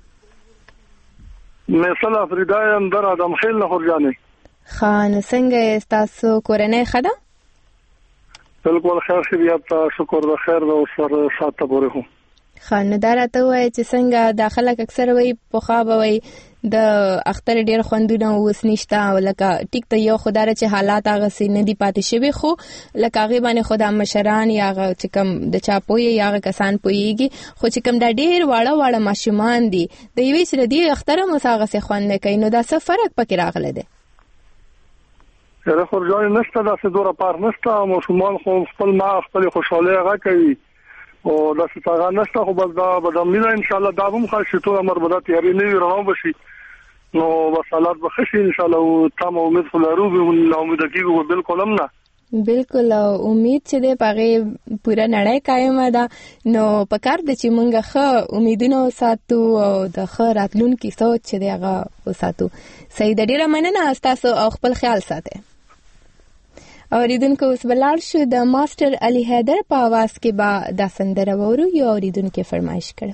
مثال افریدایم در ادم خیل نه خرجانې. خان څنګه تاسو کورنۍ خدا؟ بالکل خیر خیریت شکر د خیر او سر ساته پورې هو. خان دراته وای چې څنګه داخله اکثر وای په خواب وای د اختر ډیر خوندونه اوس نشته ولکه ټیک ته یو خدای چې حالات هغه سي نه دی پاتې شوی خو لکه هغه باندې خدای مشران یا چې کوم د چاپوي یا کسان پويږي خو چې کوم د ډیر واړه واړه ماشومان دي د یوې سره دی اختر مساغه سي خوند کوي نو دا څه فرق پکې راغله ده. زه خو ځای نشته دا څه دوره پار نشته ماشومان خو خپل ما خپل خوشاله هغه کوي او دا څنګه نشته خو بس دا بدامینه ان شاء الله دا هم خاصه امر بدات یاري نه روان بشي نو وصلات بخشي ان شاء الله او تام امید خلارو به امید کیږي بالکل هم نه بالکل امید چې د پغه پورا نړۍ قائم ده نو پکار د چې مونږه خو امیدونه ساتو او د خو راتلونکي سوچ چې دغه وساتو. سید ډیره مننه تاسو او خپل خیال ساته. اوریدونکو اوس بلار شو د ماستر علي حیدر په आवाज کې با د سندره وورو یو اوریدونکو فرمایش کړو.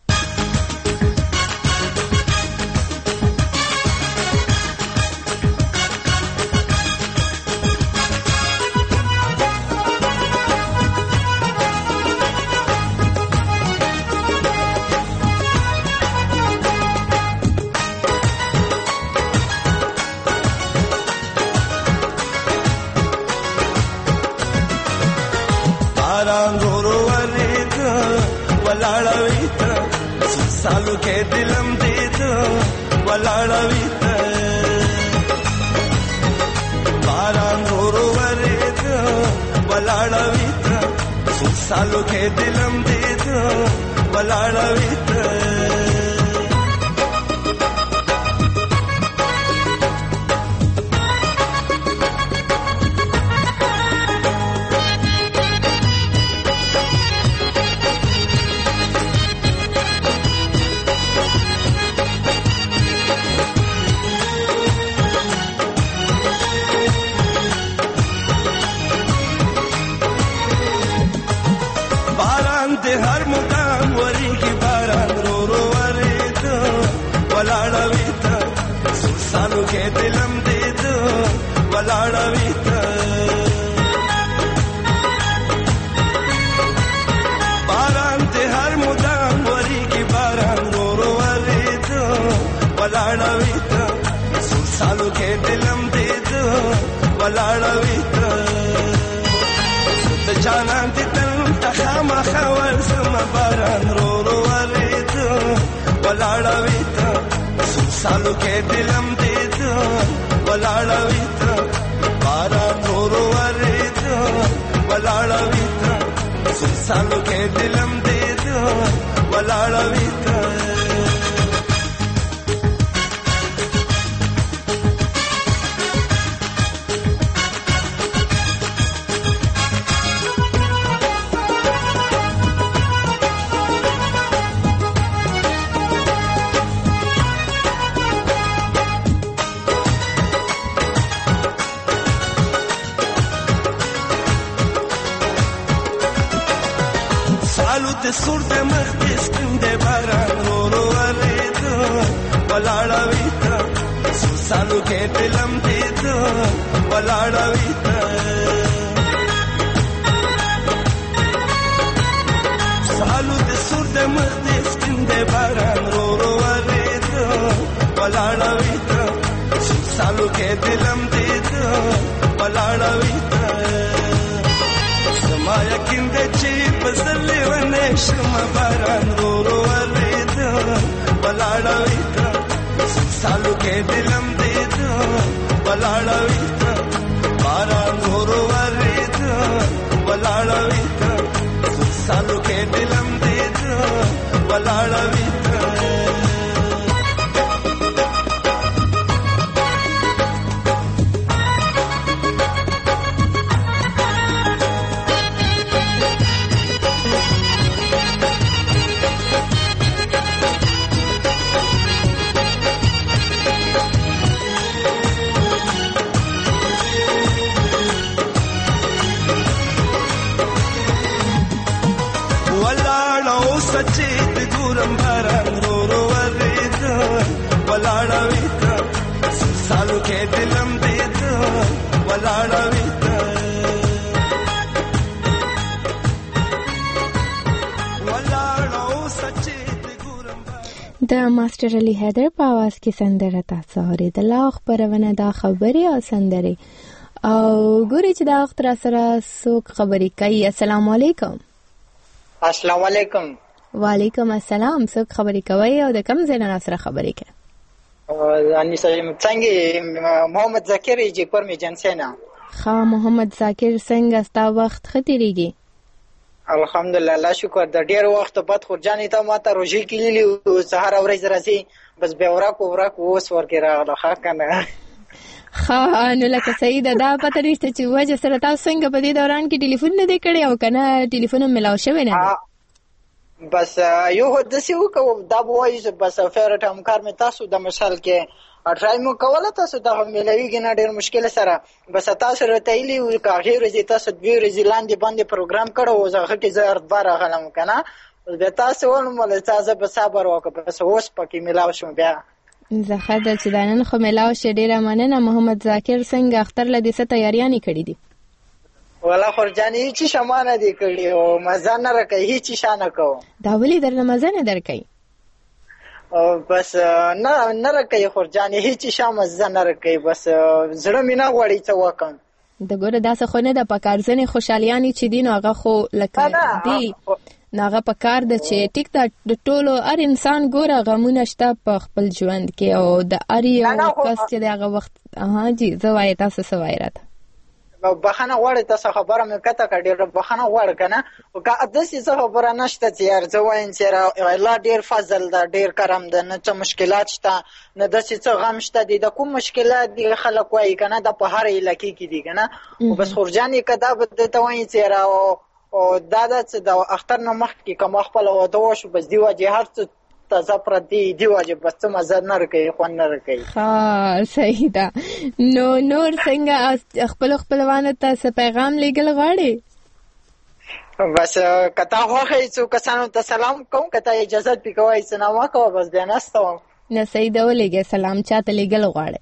सालों के दिलम दे दो वलाड़वी बारां रोरो वरे दो वलाड़वी सालों के दिलम दे दो वलाड़वी हर मुकाम वरी की बारां रो रो वरे दो वलाड़वी सालों के दिलम दे दो वलाड़वी बारां ते हर मुकाम वरी की बारां रो रो वरे दो वलाड़वी सालों के दिलम दे दो वलाड़वी जाना خام خوال سم باران رو رو ورید ولاړوید سالو کې دلم دید ولاړوید باران رو رو ورید ولاړوید سالو کې دلم دید ولاړوید سور د مخ دې سپین دې باران رو رو ورید ولاړوید سالو کې دلم دید ولاړوید سالو د سور د مخ دې سپین دې باران رو رو ورید ولاړوید سالو کې دلم دید ولاړوید سما یقین دې چې پسلې ونه شم باران رو رو ولاړوي ته سالو کې دلم دې ته ولاړوي ته باران ورو ورېده ولاړوي ته سالو کې دلم دې ته ولاړوي ته سچیت ګورم باران ورو ورېده ولاړوي ته سالو کې دلم دې ته ولاړوي ته ولاړو سچیت ګورم د ماستر علي حیدر په आवाज کې سندره تاسو اورېدله. خبرونه دا خبرې او سندرې او ګوري چې دا وخت را سره څوک خبرې کوي. السلام علیکم. السلام علیکم. وعلیکم السلام. څوک خبرې کوي او د کوم ځای نه سره خبرې کوي؟ اني څنګه محمد ذاکر جی پر می جنسینا. ښه محمد ذاکر څنګه ستا وخت ختیریږي؟ الحمدلله الله شکر. د ډیر وخت بعد خورجانې ته ماته روزي کلیلی او سهار ورځ راځي بس به ورک ورک اوس ورګه راغله ښه کنه. ښه نو لکه صحیح ده. دا پته نشته چې وجه سره تاسو څنګه په دې دوران کې ټلیفون نه دی کړی او کنه ټلیفون ملاو شوی نه دی؟ بس یو هدسي وکړو دا به وایي بس فیرټ همکار مې تاسو د مثال کې ټرای مو کوله تاسو د ملويږي نه ډېر مشکل سره بس تاسو راته ایلی او کاغیر رزي تاسو دوی رزي لاندې باندې پروګرام کړو او زه هټي زه ارتبار غلم کنه به تاسو ولوم ول تاسو به صبر وکړه بس اوس پکې ملاو شم بیا زه خدای چې دانن خو ملاو شه ډیره مننه. محمد ذاکر څنګه اختر لدې څه تیاریانې کړې دي؟ ولا خورجانې چې شمانه دي کړی او مزه نه راکې هیڅ شانه کو. دا ولې درنه مزه نه درکې؟ او بس نه نه راکې خورجانې هیڅ شامه مزه نه راکې بس زړه مې نه غوړي څه وکم. د ګوره داسې خو نه د پکارځنې خوشحالیانې چې دین هغه خو لکه دی ناغه په کار د چې ټیک دا د ټولو هر انسان ګوره غمونه شته په خپل ژوند کې او د اړ یو کس چې دغه وخت ها جی زه وای تاسو څه وای راته بخنه غوړې تاسو خبره مې کته کډې بخنه غوړ کنه او که داسې څه خبره نشته چې یار زه وایم چې الله ډیر فضل ده ډیر کرم ده نه څه مشکلات شته نه داسې څه غم شته دي د کوم مشکلات دي خلک وایي کنه د په هر علاقې کې دي کنه او بس خورجانې کدا به ته وایي چې را او دا د اختر نه مخکې کوم خپل واده وشو بس دی واجه هر څه تازه پردي دی واجه بس څه مزه نه رکې خو نه رکې. ها صحیح ده. نو نور څنګه خپل خپلوانو ته څه پیغام لېږل غواړي؟ بس کته هغه څو کسانو ته سلام کوم کته اجازه پې کوي سلام کوم بس بیا نستم. نه صحیح ده ولېږه سلام چاته لېږل غواړي؟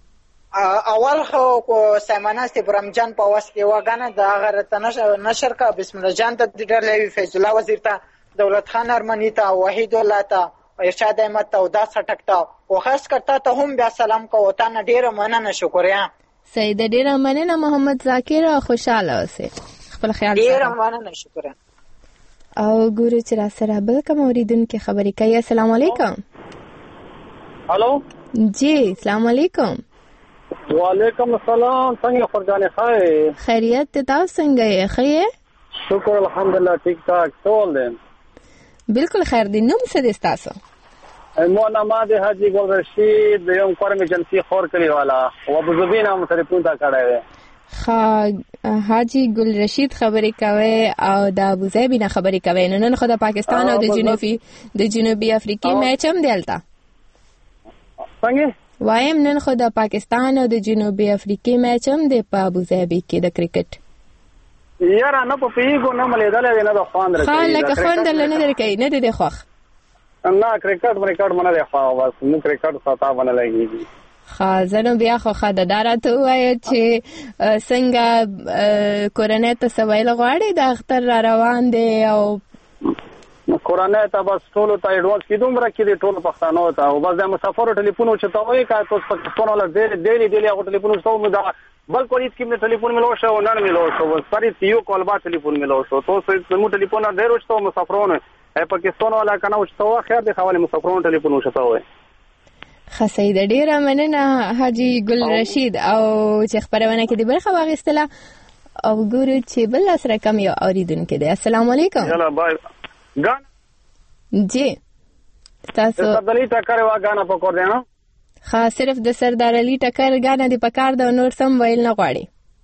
اول خو سیمانه است برمجان په واس کې وګانه د هغه تنش نشر کا بسم الله جان ته ډېر لوي فیض الله وزیر ته دولت خان ارمنی ته وحید الله ته ارشاد احمد ته او دا سټک ته او خاص کرتا ته هم بیا سلام کو ته نه ډېر مننه شکریا. سید ډېر مننه محمد ذاکر خوشاله اوسه خپل خیال سره ډېر مننه شکریا. او ګورو چې را سره بل کوم اوریدونکو خبرې کوي. السلام علیکم. هالو جی السلام علیکم. وعلیکم السلام. څنګه خورجانې خای خیریت ته تاسو څنګه یې؟ خیر شکر الحمدلله ټیک ټاک ټول دې بالکل خیر دې. نوم څه دې تاسو؟ مو نام دې حاجی ګل رشید یم کورم جنسی خور کلی والا او ابو ظبی نام سره پونتا کړه وې. ها حاجی ګل رشید خبرې کوي او د ابو ظبی نه خبرې کوي. نن خو د پاکستان او د جنوبي د جنوبي افریقا میچ هم دیلتا څنګه وایم نن خو د پاکستان او د جنوبي افریقا میچ هم د په ابو ظبی کې د کرکټ یاره نه په پیګو نه ملیدل نه د خوان درکې خان لکه خوان دل نه درکې نه د خوخ نه کرکټ ریکارډ منه دی خو بس نو کرکټ ساته باندې لګیږي. خازنو بیا خو خدادار ته وایي چې څنګه کورنۍ ته سوال غواړي د اختر را روان دي او کورنۍ ته بس ټول ته ایڈوانس کې دومره کې دي ټول پښتنو ته او بس د مسافر ټلیفون چې ته وایي کا تاسو پاکستان ولا ډېر ډېر ډېر هغه ټلیفون څو مدا بل کوریت کې مې ټلیفون ملو شو نن ملو شو بس پرې یو کال با ټلیفون ملو شو تاسو مو ټلیفون ډېر وشته مسافرونه اے پاکستان والا کنه او شتو خیر د حواله مسافرونو ټلیفون وشته وای خسید ډیره مننه حاجی ګل رشید او چې خبرونه کې د برخه واغستله او ګورو چې بل سره کم یو اوریدونکو دی. السلام علیکم. یلا بای ګان جی تاسو سردلی ټکر وا غانا پکور دی نو خاص صرف د سردار علي ټکر غانا دی پکار د نور سم ویل نه غواړي.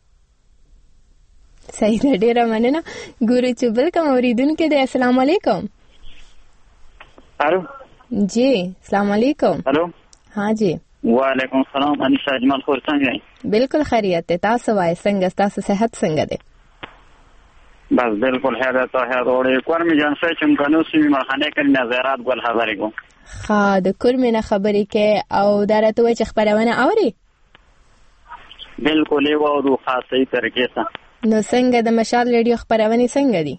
صحیح ده ډیره مننه. ګورو چې بل کوم اوریدونکو دی. السلام علیکم. الو جی السلام علیکم. الو ها جی وعلیکم السلام. انیشا اجمل خور څنګه یې؟ بالکل خیریت ده. تاسو وای څنګه تاسو صحت څنګه ده؟ بس بالکل خیریت ته هغه کورمې جان سې چې مکنو سیمه مرخانه کړي نظارات ګل خبرې کوم. خا د کورمې نه خبرې کې او درته وای چې خبرونه اوري؟ بالکل یو او خاصه طریقې سره. نو څنګه د مشال ریډیو خبرونه څنګه دي؟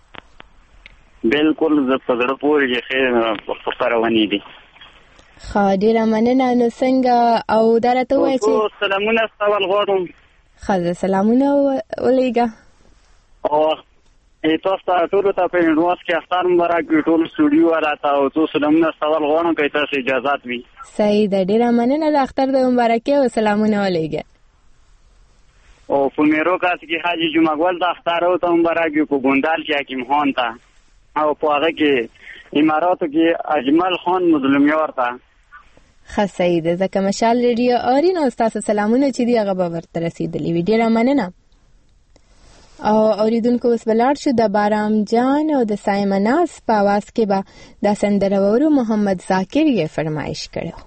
بالکل زه په زړه پورې خیر خبرونه دي. خا ډیره مننه. نو څنګه او درته وای چې سلامونه سوال غواړم. خا سلامونه ولېګا او تاسو ته ټول ته په انډواس کې اختر مبارک ټول سټوډیو راته او تاسو سلامونه سوال غواړم که تاسو اجازه وي. صحیح ده ډیره مننه. د اختر د مبارکي او سلامونه ولېګا او په میرو کاس کې حاجی جمعه ګل د اختر او ته مبارک په ګوندال کې حکیم خان ته او په هغه کې اماراتو کې اجمل خان مظلومیار ته خصید زکه مشال ریډیو اورین او تاسو سلامونه چې دی هغه به ورته رسیدلی وی. ډیره مننه. او اوریدونکو اوس بلار شو د بارام جان او د سایمناس په आवाज کې به د سندرورو محمد ذاکر یې فرمایش کړو.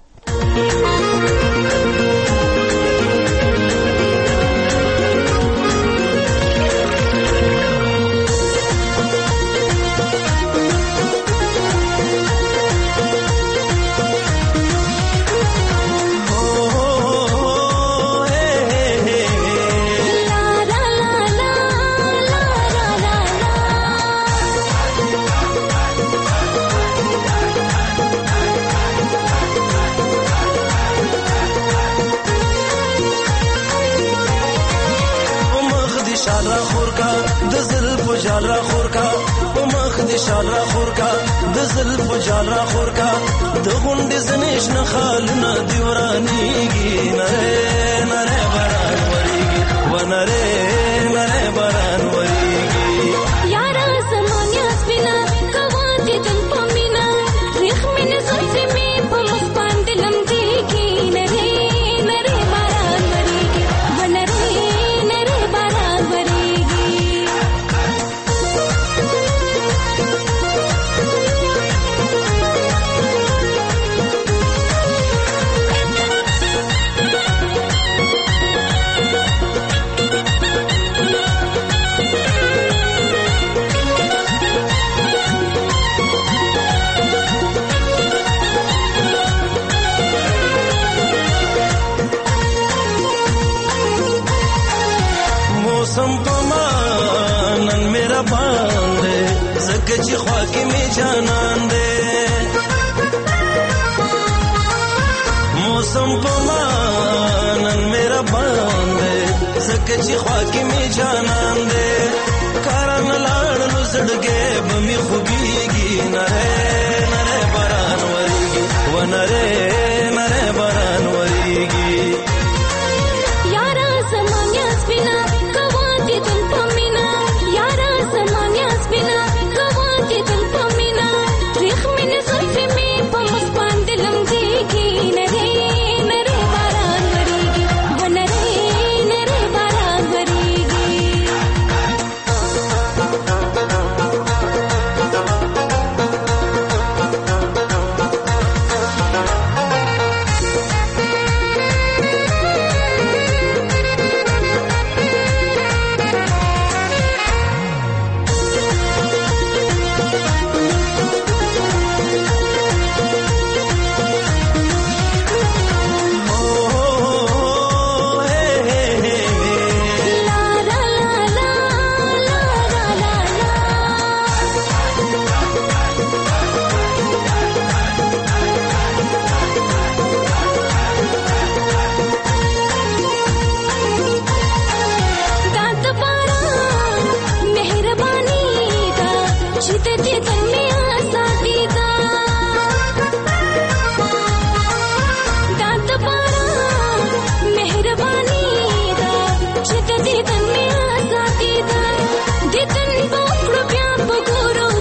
جال را خور کا په مخ دې شال را خور کا د زلف جال را خور کا د غونډې زنیش نه خالونه دی ورانیږي نره نره باران وریږي و نره نره باران وریږي یارا زمانیا سپینا کوانتی تن پمینا ریخ مینه زلفی می په مسپان دلم دیږي نره نره باران وریږي و نره نره باران وریږي. موسم پمانن میرا باندې زکه چې خوا کې می جانان دې موسم پمانن میرا باندې زکه چې خوا کې می جانان دې کارن لاړ نو زړګې بمي خوږيږي نره نره باران وریږي و نره نره باران وریږي. یارا زمانیا سپینا کوانتی تن پمینا یارا زمانیا سپینا کوانتی تن پمینا ریخ مینه زلفی می په مسپان دلم دیږي نره نره باران وریږي و نره نره باران وریږي. दात बारा मेहरबानी दा चित चित में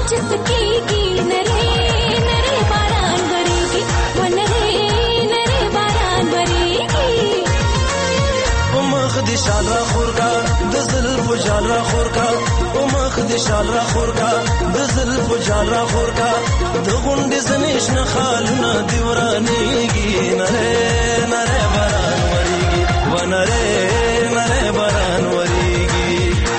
चिपकेगी नरे नरे बारान भरेगी वो नरे नरे बारान भरेगी مخ دې شال را خورکا د زلف جال را خورکا مخ دې شال را خورکا د زلف جال را خورکا د غونډې زنیش نه خالونه دی ورانېږي نره نره باران وریږي و نره نره باران وریږي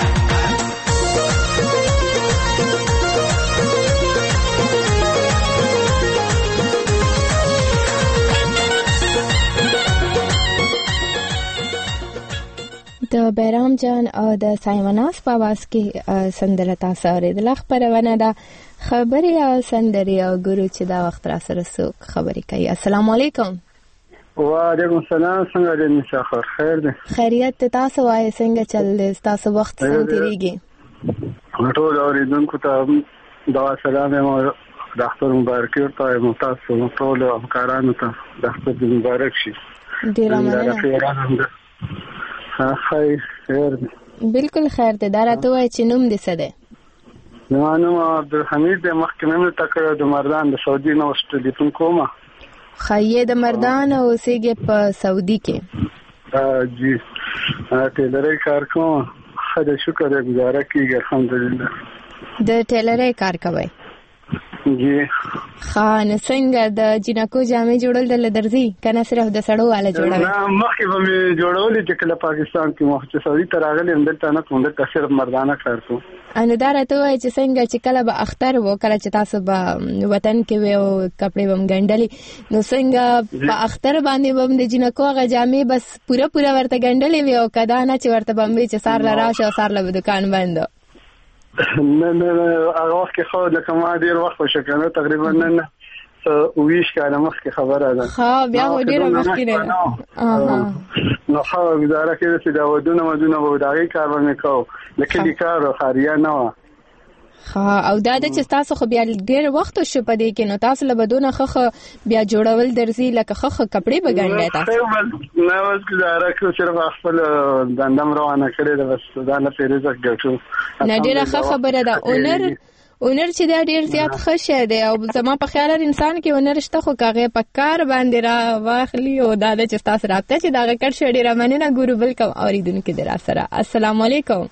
د بیرام جان او د سایمناس په आवाज کې سندره تاسو اوریدله. خبرونه ده خبري او سندري او ګورو چې دا وخت را سره څوک خبري کوي. السلام علیکم. وعلیکم السلام. څنګه دې مسافر خیر دی؟ خیریت تاسو وایي څنګه چل دی تاسو وخت څنګه تیریږي؟ ټول اوریدونکو ته دا سلام او ډاکټر مبارک ورته متاسو ټول همکارانو ته ډاکټر مبارک شي. ډیر مننه. ها خیر خیر بالکل خیر دی. دا راته وایي چې نوم دې څه دی؟ زما نوم عبدالحمید دی. مخکې مې مې تکړه د مردان د سعودي نه اوس ټلیفون کوم. خیه د مردان اوسېږي په سعودي کې؟ جی ټیلرۍ کار کوم. ښه دی شکر دی ګزاره کېږي الحمدلله. د ټیلرۍ کار کوئ؟ جی. ښه نو څنګه د جینکو جامې جوړول دله درځي که نه صرف د سړو واله جوړوئ؟ نه مخکې به مې جوړولې چې کله پاکستان کې مخ چې سعودي ته راغلی یم دلته نه کوم دلته صرف مردانه کار کوم. نو دا راته وایي چې څنګه چې کله به اختر و کله چې تاسو به وطن کې وې او کپړې به م ګنډلې نو څنګه په اختر باندې به م د جینکو هغه جامې بس پوره پوره ورته ګنډلې وې او که دا نه چې ورته به م وې چې سار له راشه او سار له به دکان بند و؟ نه نه هغه وخت کې خو لکه ما ډېر وخت وشو که نه تقریبا نه نه اویش کاله مخکې خبره ده. ښه بیا خو ډېره مخکې ده. نو ښه ګزاره کېده چې دا ودونه مدونه به د هغې کار به مې کوو د کلي کار و خاریه نه وه. ښه او دا ده چې تاسو خو بیا ډېر وخت وشو په دې کې نو تاسو له به دونه ښه ښه بیا جوړول درځي لکه ښه ښه کپړې به ګنډئ تاسو؟ نه بس ګزاره کړو صرف خپل دنده م روانه کړې ده بس دا نه پرې رزق ګټو. نه ډېره ښه خبره ده. اونر اونر چې دا ډېر زیات ښه شی دی او زما په خیال هر انسان کې اونر شته خو که هغې په کار باندې را واخلي او دا ده چې ستاسو رابطه چې د هغه کټ شوی ډېره مننه. ګورو بل کوم اورېدونکي دی را سره. السلام علیکم.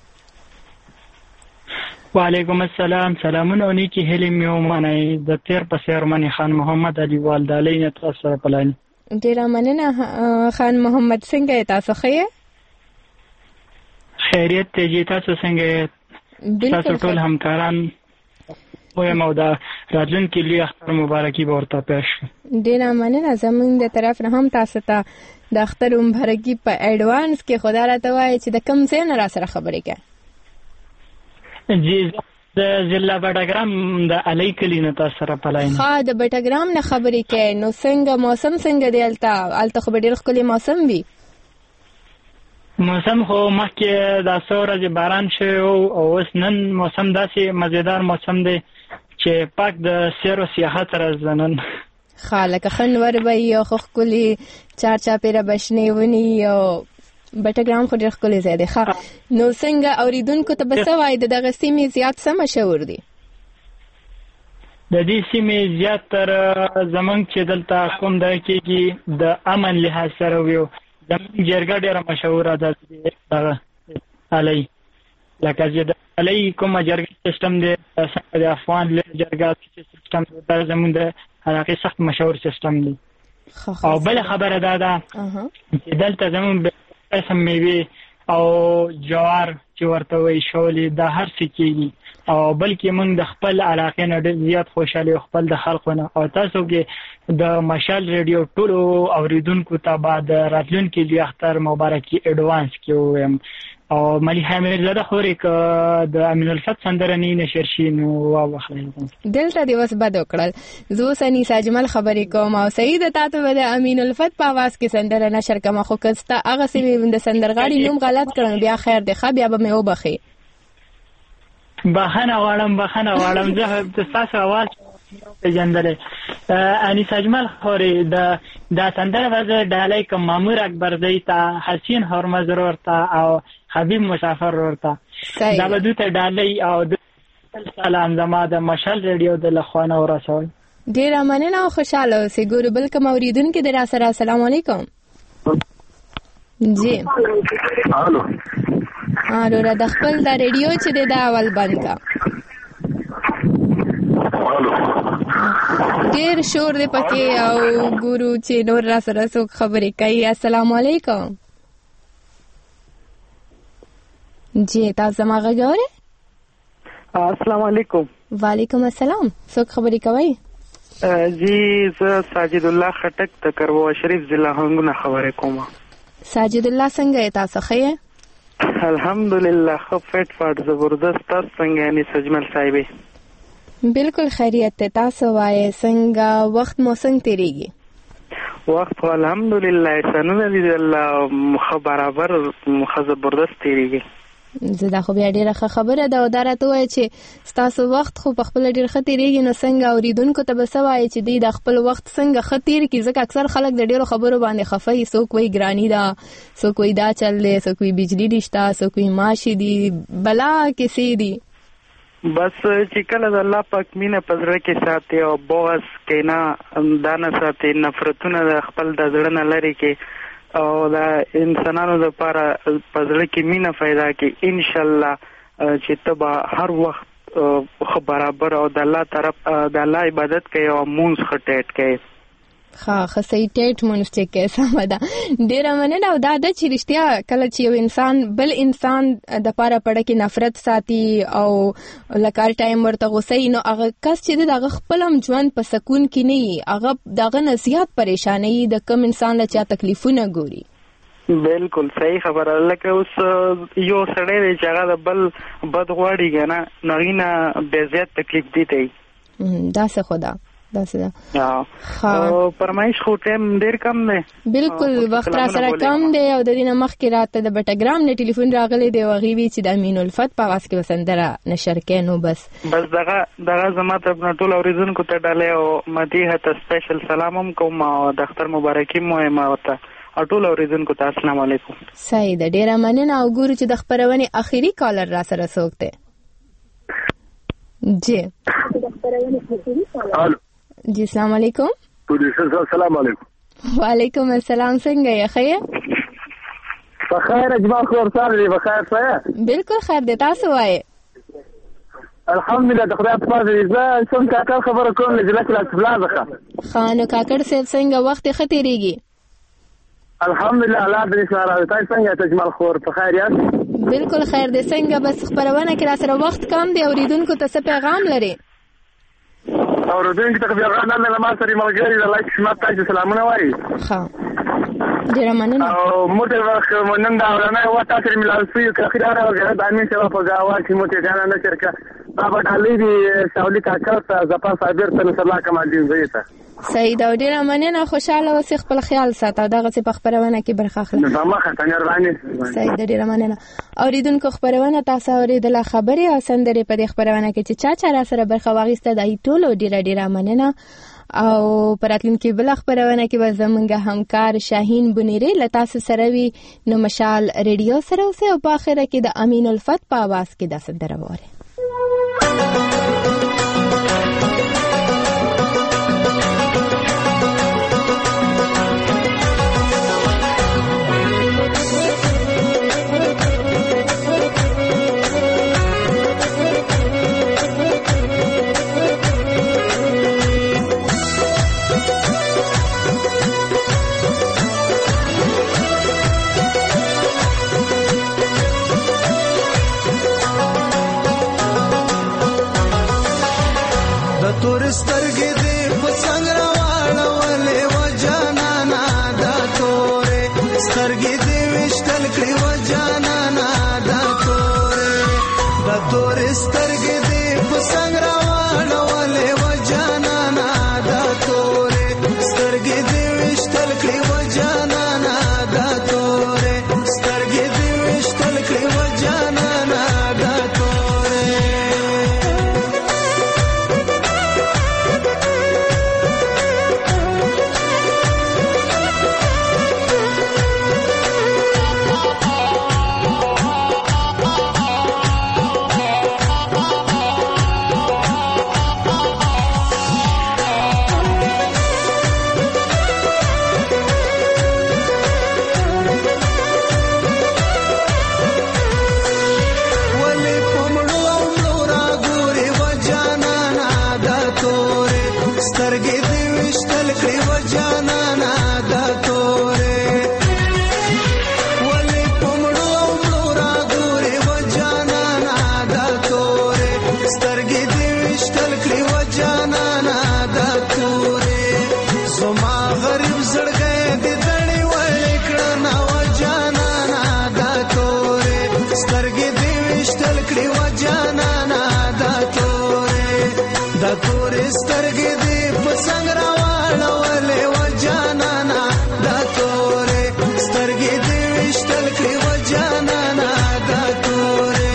وعلیکم السلام. سلامونه او نیکې هیلې مې ومنئ. د تیر په څېر منې خان محمد علي والدالۍ نه تاسو سره پلاني. ډېره مننه خان محمد. څنګه یې تاسو ښه یې؟ خیریت دی جي. تاسو څنګه یې؟ تاسو ټول همکاران وایم او دا راتلونکي لوی اختر مبارکي به ورته پیښ شي. ډېره مننه. زموږ د طرف نه هم تاسو ته د اختر مبارکي په ایډوانس کې. خو دا راته وایي چې د کوم ځای نه را سره خبرې کوې؟ جی د ضلع بټګرام د علي کلي نه تاسو سره پلاین. ښه د بټګرام نه خبرې کوې. نو څنګه موسم څنګه دی هلته؟ هلته خو به ډېر ښکلی موسم وي. موسم خو مخکې دا څو ورځې باران شوی و او اوس نن موسم داسې مزیدار موسم دی چې پاک د سیر و سیاحت راځه نن. ښه لکه ښه نور به وي او ښه ښکلي چار چاپېره به شنې ونې او بټګرام خو ډېر ښکلی ځای دی. ښه نو څنګه اورېدونکو ته به څه وایي د دغه سیمې زیات څه مشهور دي؟ د دې سیمې زیاتر زمونږ چې دلته کوم ځای کېږي د امن لحاظ سره ویو زمونږ جرګه ډېره مشهوره ده دغه علي. لکه چې د علي کومه جرګه سیسټم دی څنګه د افغان جرګه سیسټم دی دا زمونږ د علاقې سخت مشهور سیسټم دی. او بله خبره دا ده چې دلته زمونږ قسم میوې او جوار چې ورته وایي شولې دا هر څه کېږي او بلکې موږ د خپل علاقې نه ډېر زیات خوشحالي او خپل د خلکو نه او تاسو کې د مشال ریډیو ټولو اوریدونکو ته به د راتلونکي لوی اختر مبارکي ایډوانس کې ووایم. او ملیحه میرزاده خورې که د امین الفت سندره نه نشر شي نو واخلئ. دلته دې اوس بد وکړل. زه اوس انیس اجمل خبرې کوم او صحیح ده تا ته به د امین الفت په اواز کې سندره نشر کوم خو که ستا هغسې مې د سندرغاړي نوم غلط کړم بیا خیر دی. ښه بیا به مې وبخې. بخښنه غواړم بخښنه غواړم زه ستاسو اواز پیژندلی. انیس اجمل خورې د دا سندره به زه ډالۍ کوم مامور اکبرزی ته حسین هرمز ورته او حبیب مسافر ورته دا به دوی ته ډالۍ او سلام زما د مشال ریډیو د لخوانه ورسول. ډیره مننه او خوشاله اوسئ. ګورو بل کوم اوریدونکو د را سره. السلام علیکم. جی الو الو را د خپل د ریډیو چې د اول بند کا. ډیر شور دی پکې او ګورو چې نور را سره څوک خبرې کوي. السلام علیکم. جی تاسو ما غږوره. السلام علیکم. وعلیکم السلام. څوک خبرې کوي؟ جی زه ساجد الله خټک د کروا شریف ضلع هنګونه خبرې کوم. ساجد الله څنګه تاسو ښه؟ الحمدلله ښه فټ فاټ زبردست. تاسو څنګه یعنی سجمل صاحب؟ بالکل خیریت ته. تاسو وایي څنګه وخت مو څنګه تیریږي؟ وخت الحمدلله سنونه دي الله خو برابر خو زبردست تیریږي. زه دا خو بیا ډیره ښه خبره ده او دا راته وایي چې ستاسو وخت خو په خپل ډیر ښه تیریږي. نو څنګه اوریدونکو ته به څه وایي چې دوی د خپل وخت څنګه ښه تیر کړي؟ ځکه اکثر خلک د ډیرو خبرو باندې خفه وي. څوک وایي ګراني ده، څوک وایي دا چل دی، څوک وایي بجلی نشته، څوک وایي معاشي دي، بلا کیسې دي. بس چې کله د الله پاک مینه په زړه کې ساتي او بغض کینه دا نه ساتي، نفرتونه د خپل د زړه نه لرې کې او دا انسانانو لپاره په زړه کې مینه پیدا کړي، ان شاء الله چې ته به هر وخت خو برابر او د الله طرف د الله عبادت کوي او مونږ خټیټ کوي. ها خصي ټیټ مونږ چې کې سم ده. ډیره مننه. او دا د چې رښتیا کله چې یو انسان بل انسان د پاره پړه کې نفرت ساتي او لکار ټایم ورته غوسه نو هغه کس چې دغه خپلم ژوند په سکون کې نه هغه دغه نصيحت پریشانی د کم انسان له چا تکلیفونه ګوري. بالکل صحیح خبره. لکه اوس یو سړی دی چې هغه بل بد غواړي کنه نغینه بے زیات تکلیف دی ته دا څه خدا دا څه دا او پرمایش خو ټیم ډیر کم دی. بالکل وخت را سره کم دی او د دینه مخکې راته د بټګرام نه ټلیفون راغلی دی او غیبی چې د امین الفت په واس کې وسندره نشر کینو بس بس دغه دغه زما ته په ټول اوریدونکو ته ډاله او مدیحه ته سپیشل سلامم کوم او د اختر مبارکي مو ما وته ټول اوریدونکو ته السلام علیکم. سید ډیر مننه. او ګورو چې د خبرونه اخیری کالر را سره سوکته. جی الو جی السلام علیکم. السلام علیکم. وعلیکم السلام. څنګه یې خیر؟ بخیر اجماع خور سره دی. بخیر څه؟ بالکل خیر دی. تاسو وایي؟ الحمدلله د خدای په فضل زه څنګه کاکړ خبره کوم چې لکه لاس بلازه خانو کاکړ صاحب څنګه وخت ختیریږي؟ الحمدلله الله دې سره تاسو څنګه تجمل خور په خیر یاست؟ بالکل خیر دی. څنګه بس خبرونه کې را سره وخت کم دی اوریدونکو ته څه پیغام لري؟ اوریدونکو ته پیغام نه لمه سره ملګری د لایک شمات تاسو سلامونه وایي. ښه ډیر مننه. او موږ وخت نن دا ورنه و تاسو ملال سوي که خیره راغله د امین سره په ځاوا چې موږ ته نه شرکت بابا ډالې دي سعودي کاکړ ته زپا صابر ته صلی الله کمال دین زیته. سید او ډیر مننه. خوشاله اوسئ. خپل خیال ساته. دغه څه په خبرونه کې برخه اخلئ. زما ختنه رانه. سید ډیر مننه. اوریدونکو خبرونه تاسو اوریدل خبري او سندري په دې خبرونه کې چې چا چا را سره برخه واغسته دای ټول ډیر ډیر مننه. او پراتلونکو بل خبرونه کې به زمونږ همکار شاهین بنيري لتا سره وي. نو مشال ریډیو سره اوسه او په اخره کې د امین الفت په आवाज کې د سندره وره. سترګې دې په څنګه راوړلې و جانانا دا تورې سترګې دې وشتل کړې و جانانا دا تورې دا تورې سترګې دې په څنګه راوړلې و جانانا دا تورې سترګې دې وشتل کړې و جانانا دا تورې سترګې دې وشتل کړې و جانانا دا تورې سترګې دې وشتل کړې و جانانا دا تورې ولې په مړو او مړو راګورې و جانانا دا تورې سترګې دې وشتل کړې و جانانا دا تورې زما غریب زړګی دې دړې ولې کړنه و جانانا دا تورې سترګې دې وشتل کړې و جانانا دا تورې دا تورې سترګې دې په څنګ راواړولې و جانانا دا تورې سترګې دې وشتل کړې و جانانا دا تورې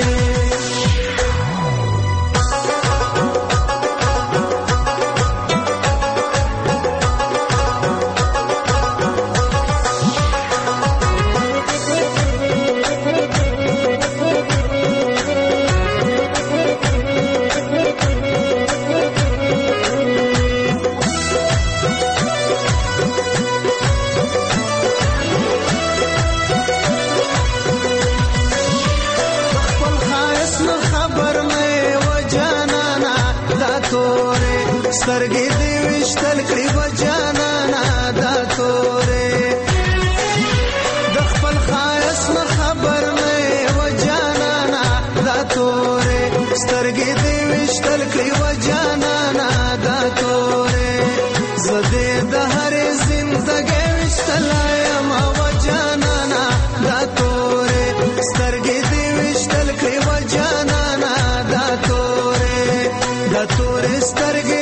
سترګې دې وشتل کړې و جانانا دا تورې د خپل ښایست نه خبر مې و جانانا دا تورې سترګې دې وشتل کړې و جانانا دا تورې زه دې د هرې زندګۍ وشتلی یم و جانانا دا تورې سترګې دې وشتل کړې و جانانا دا تورې دا تورې سترګې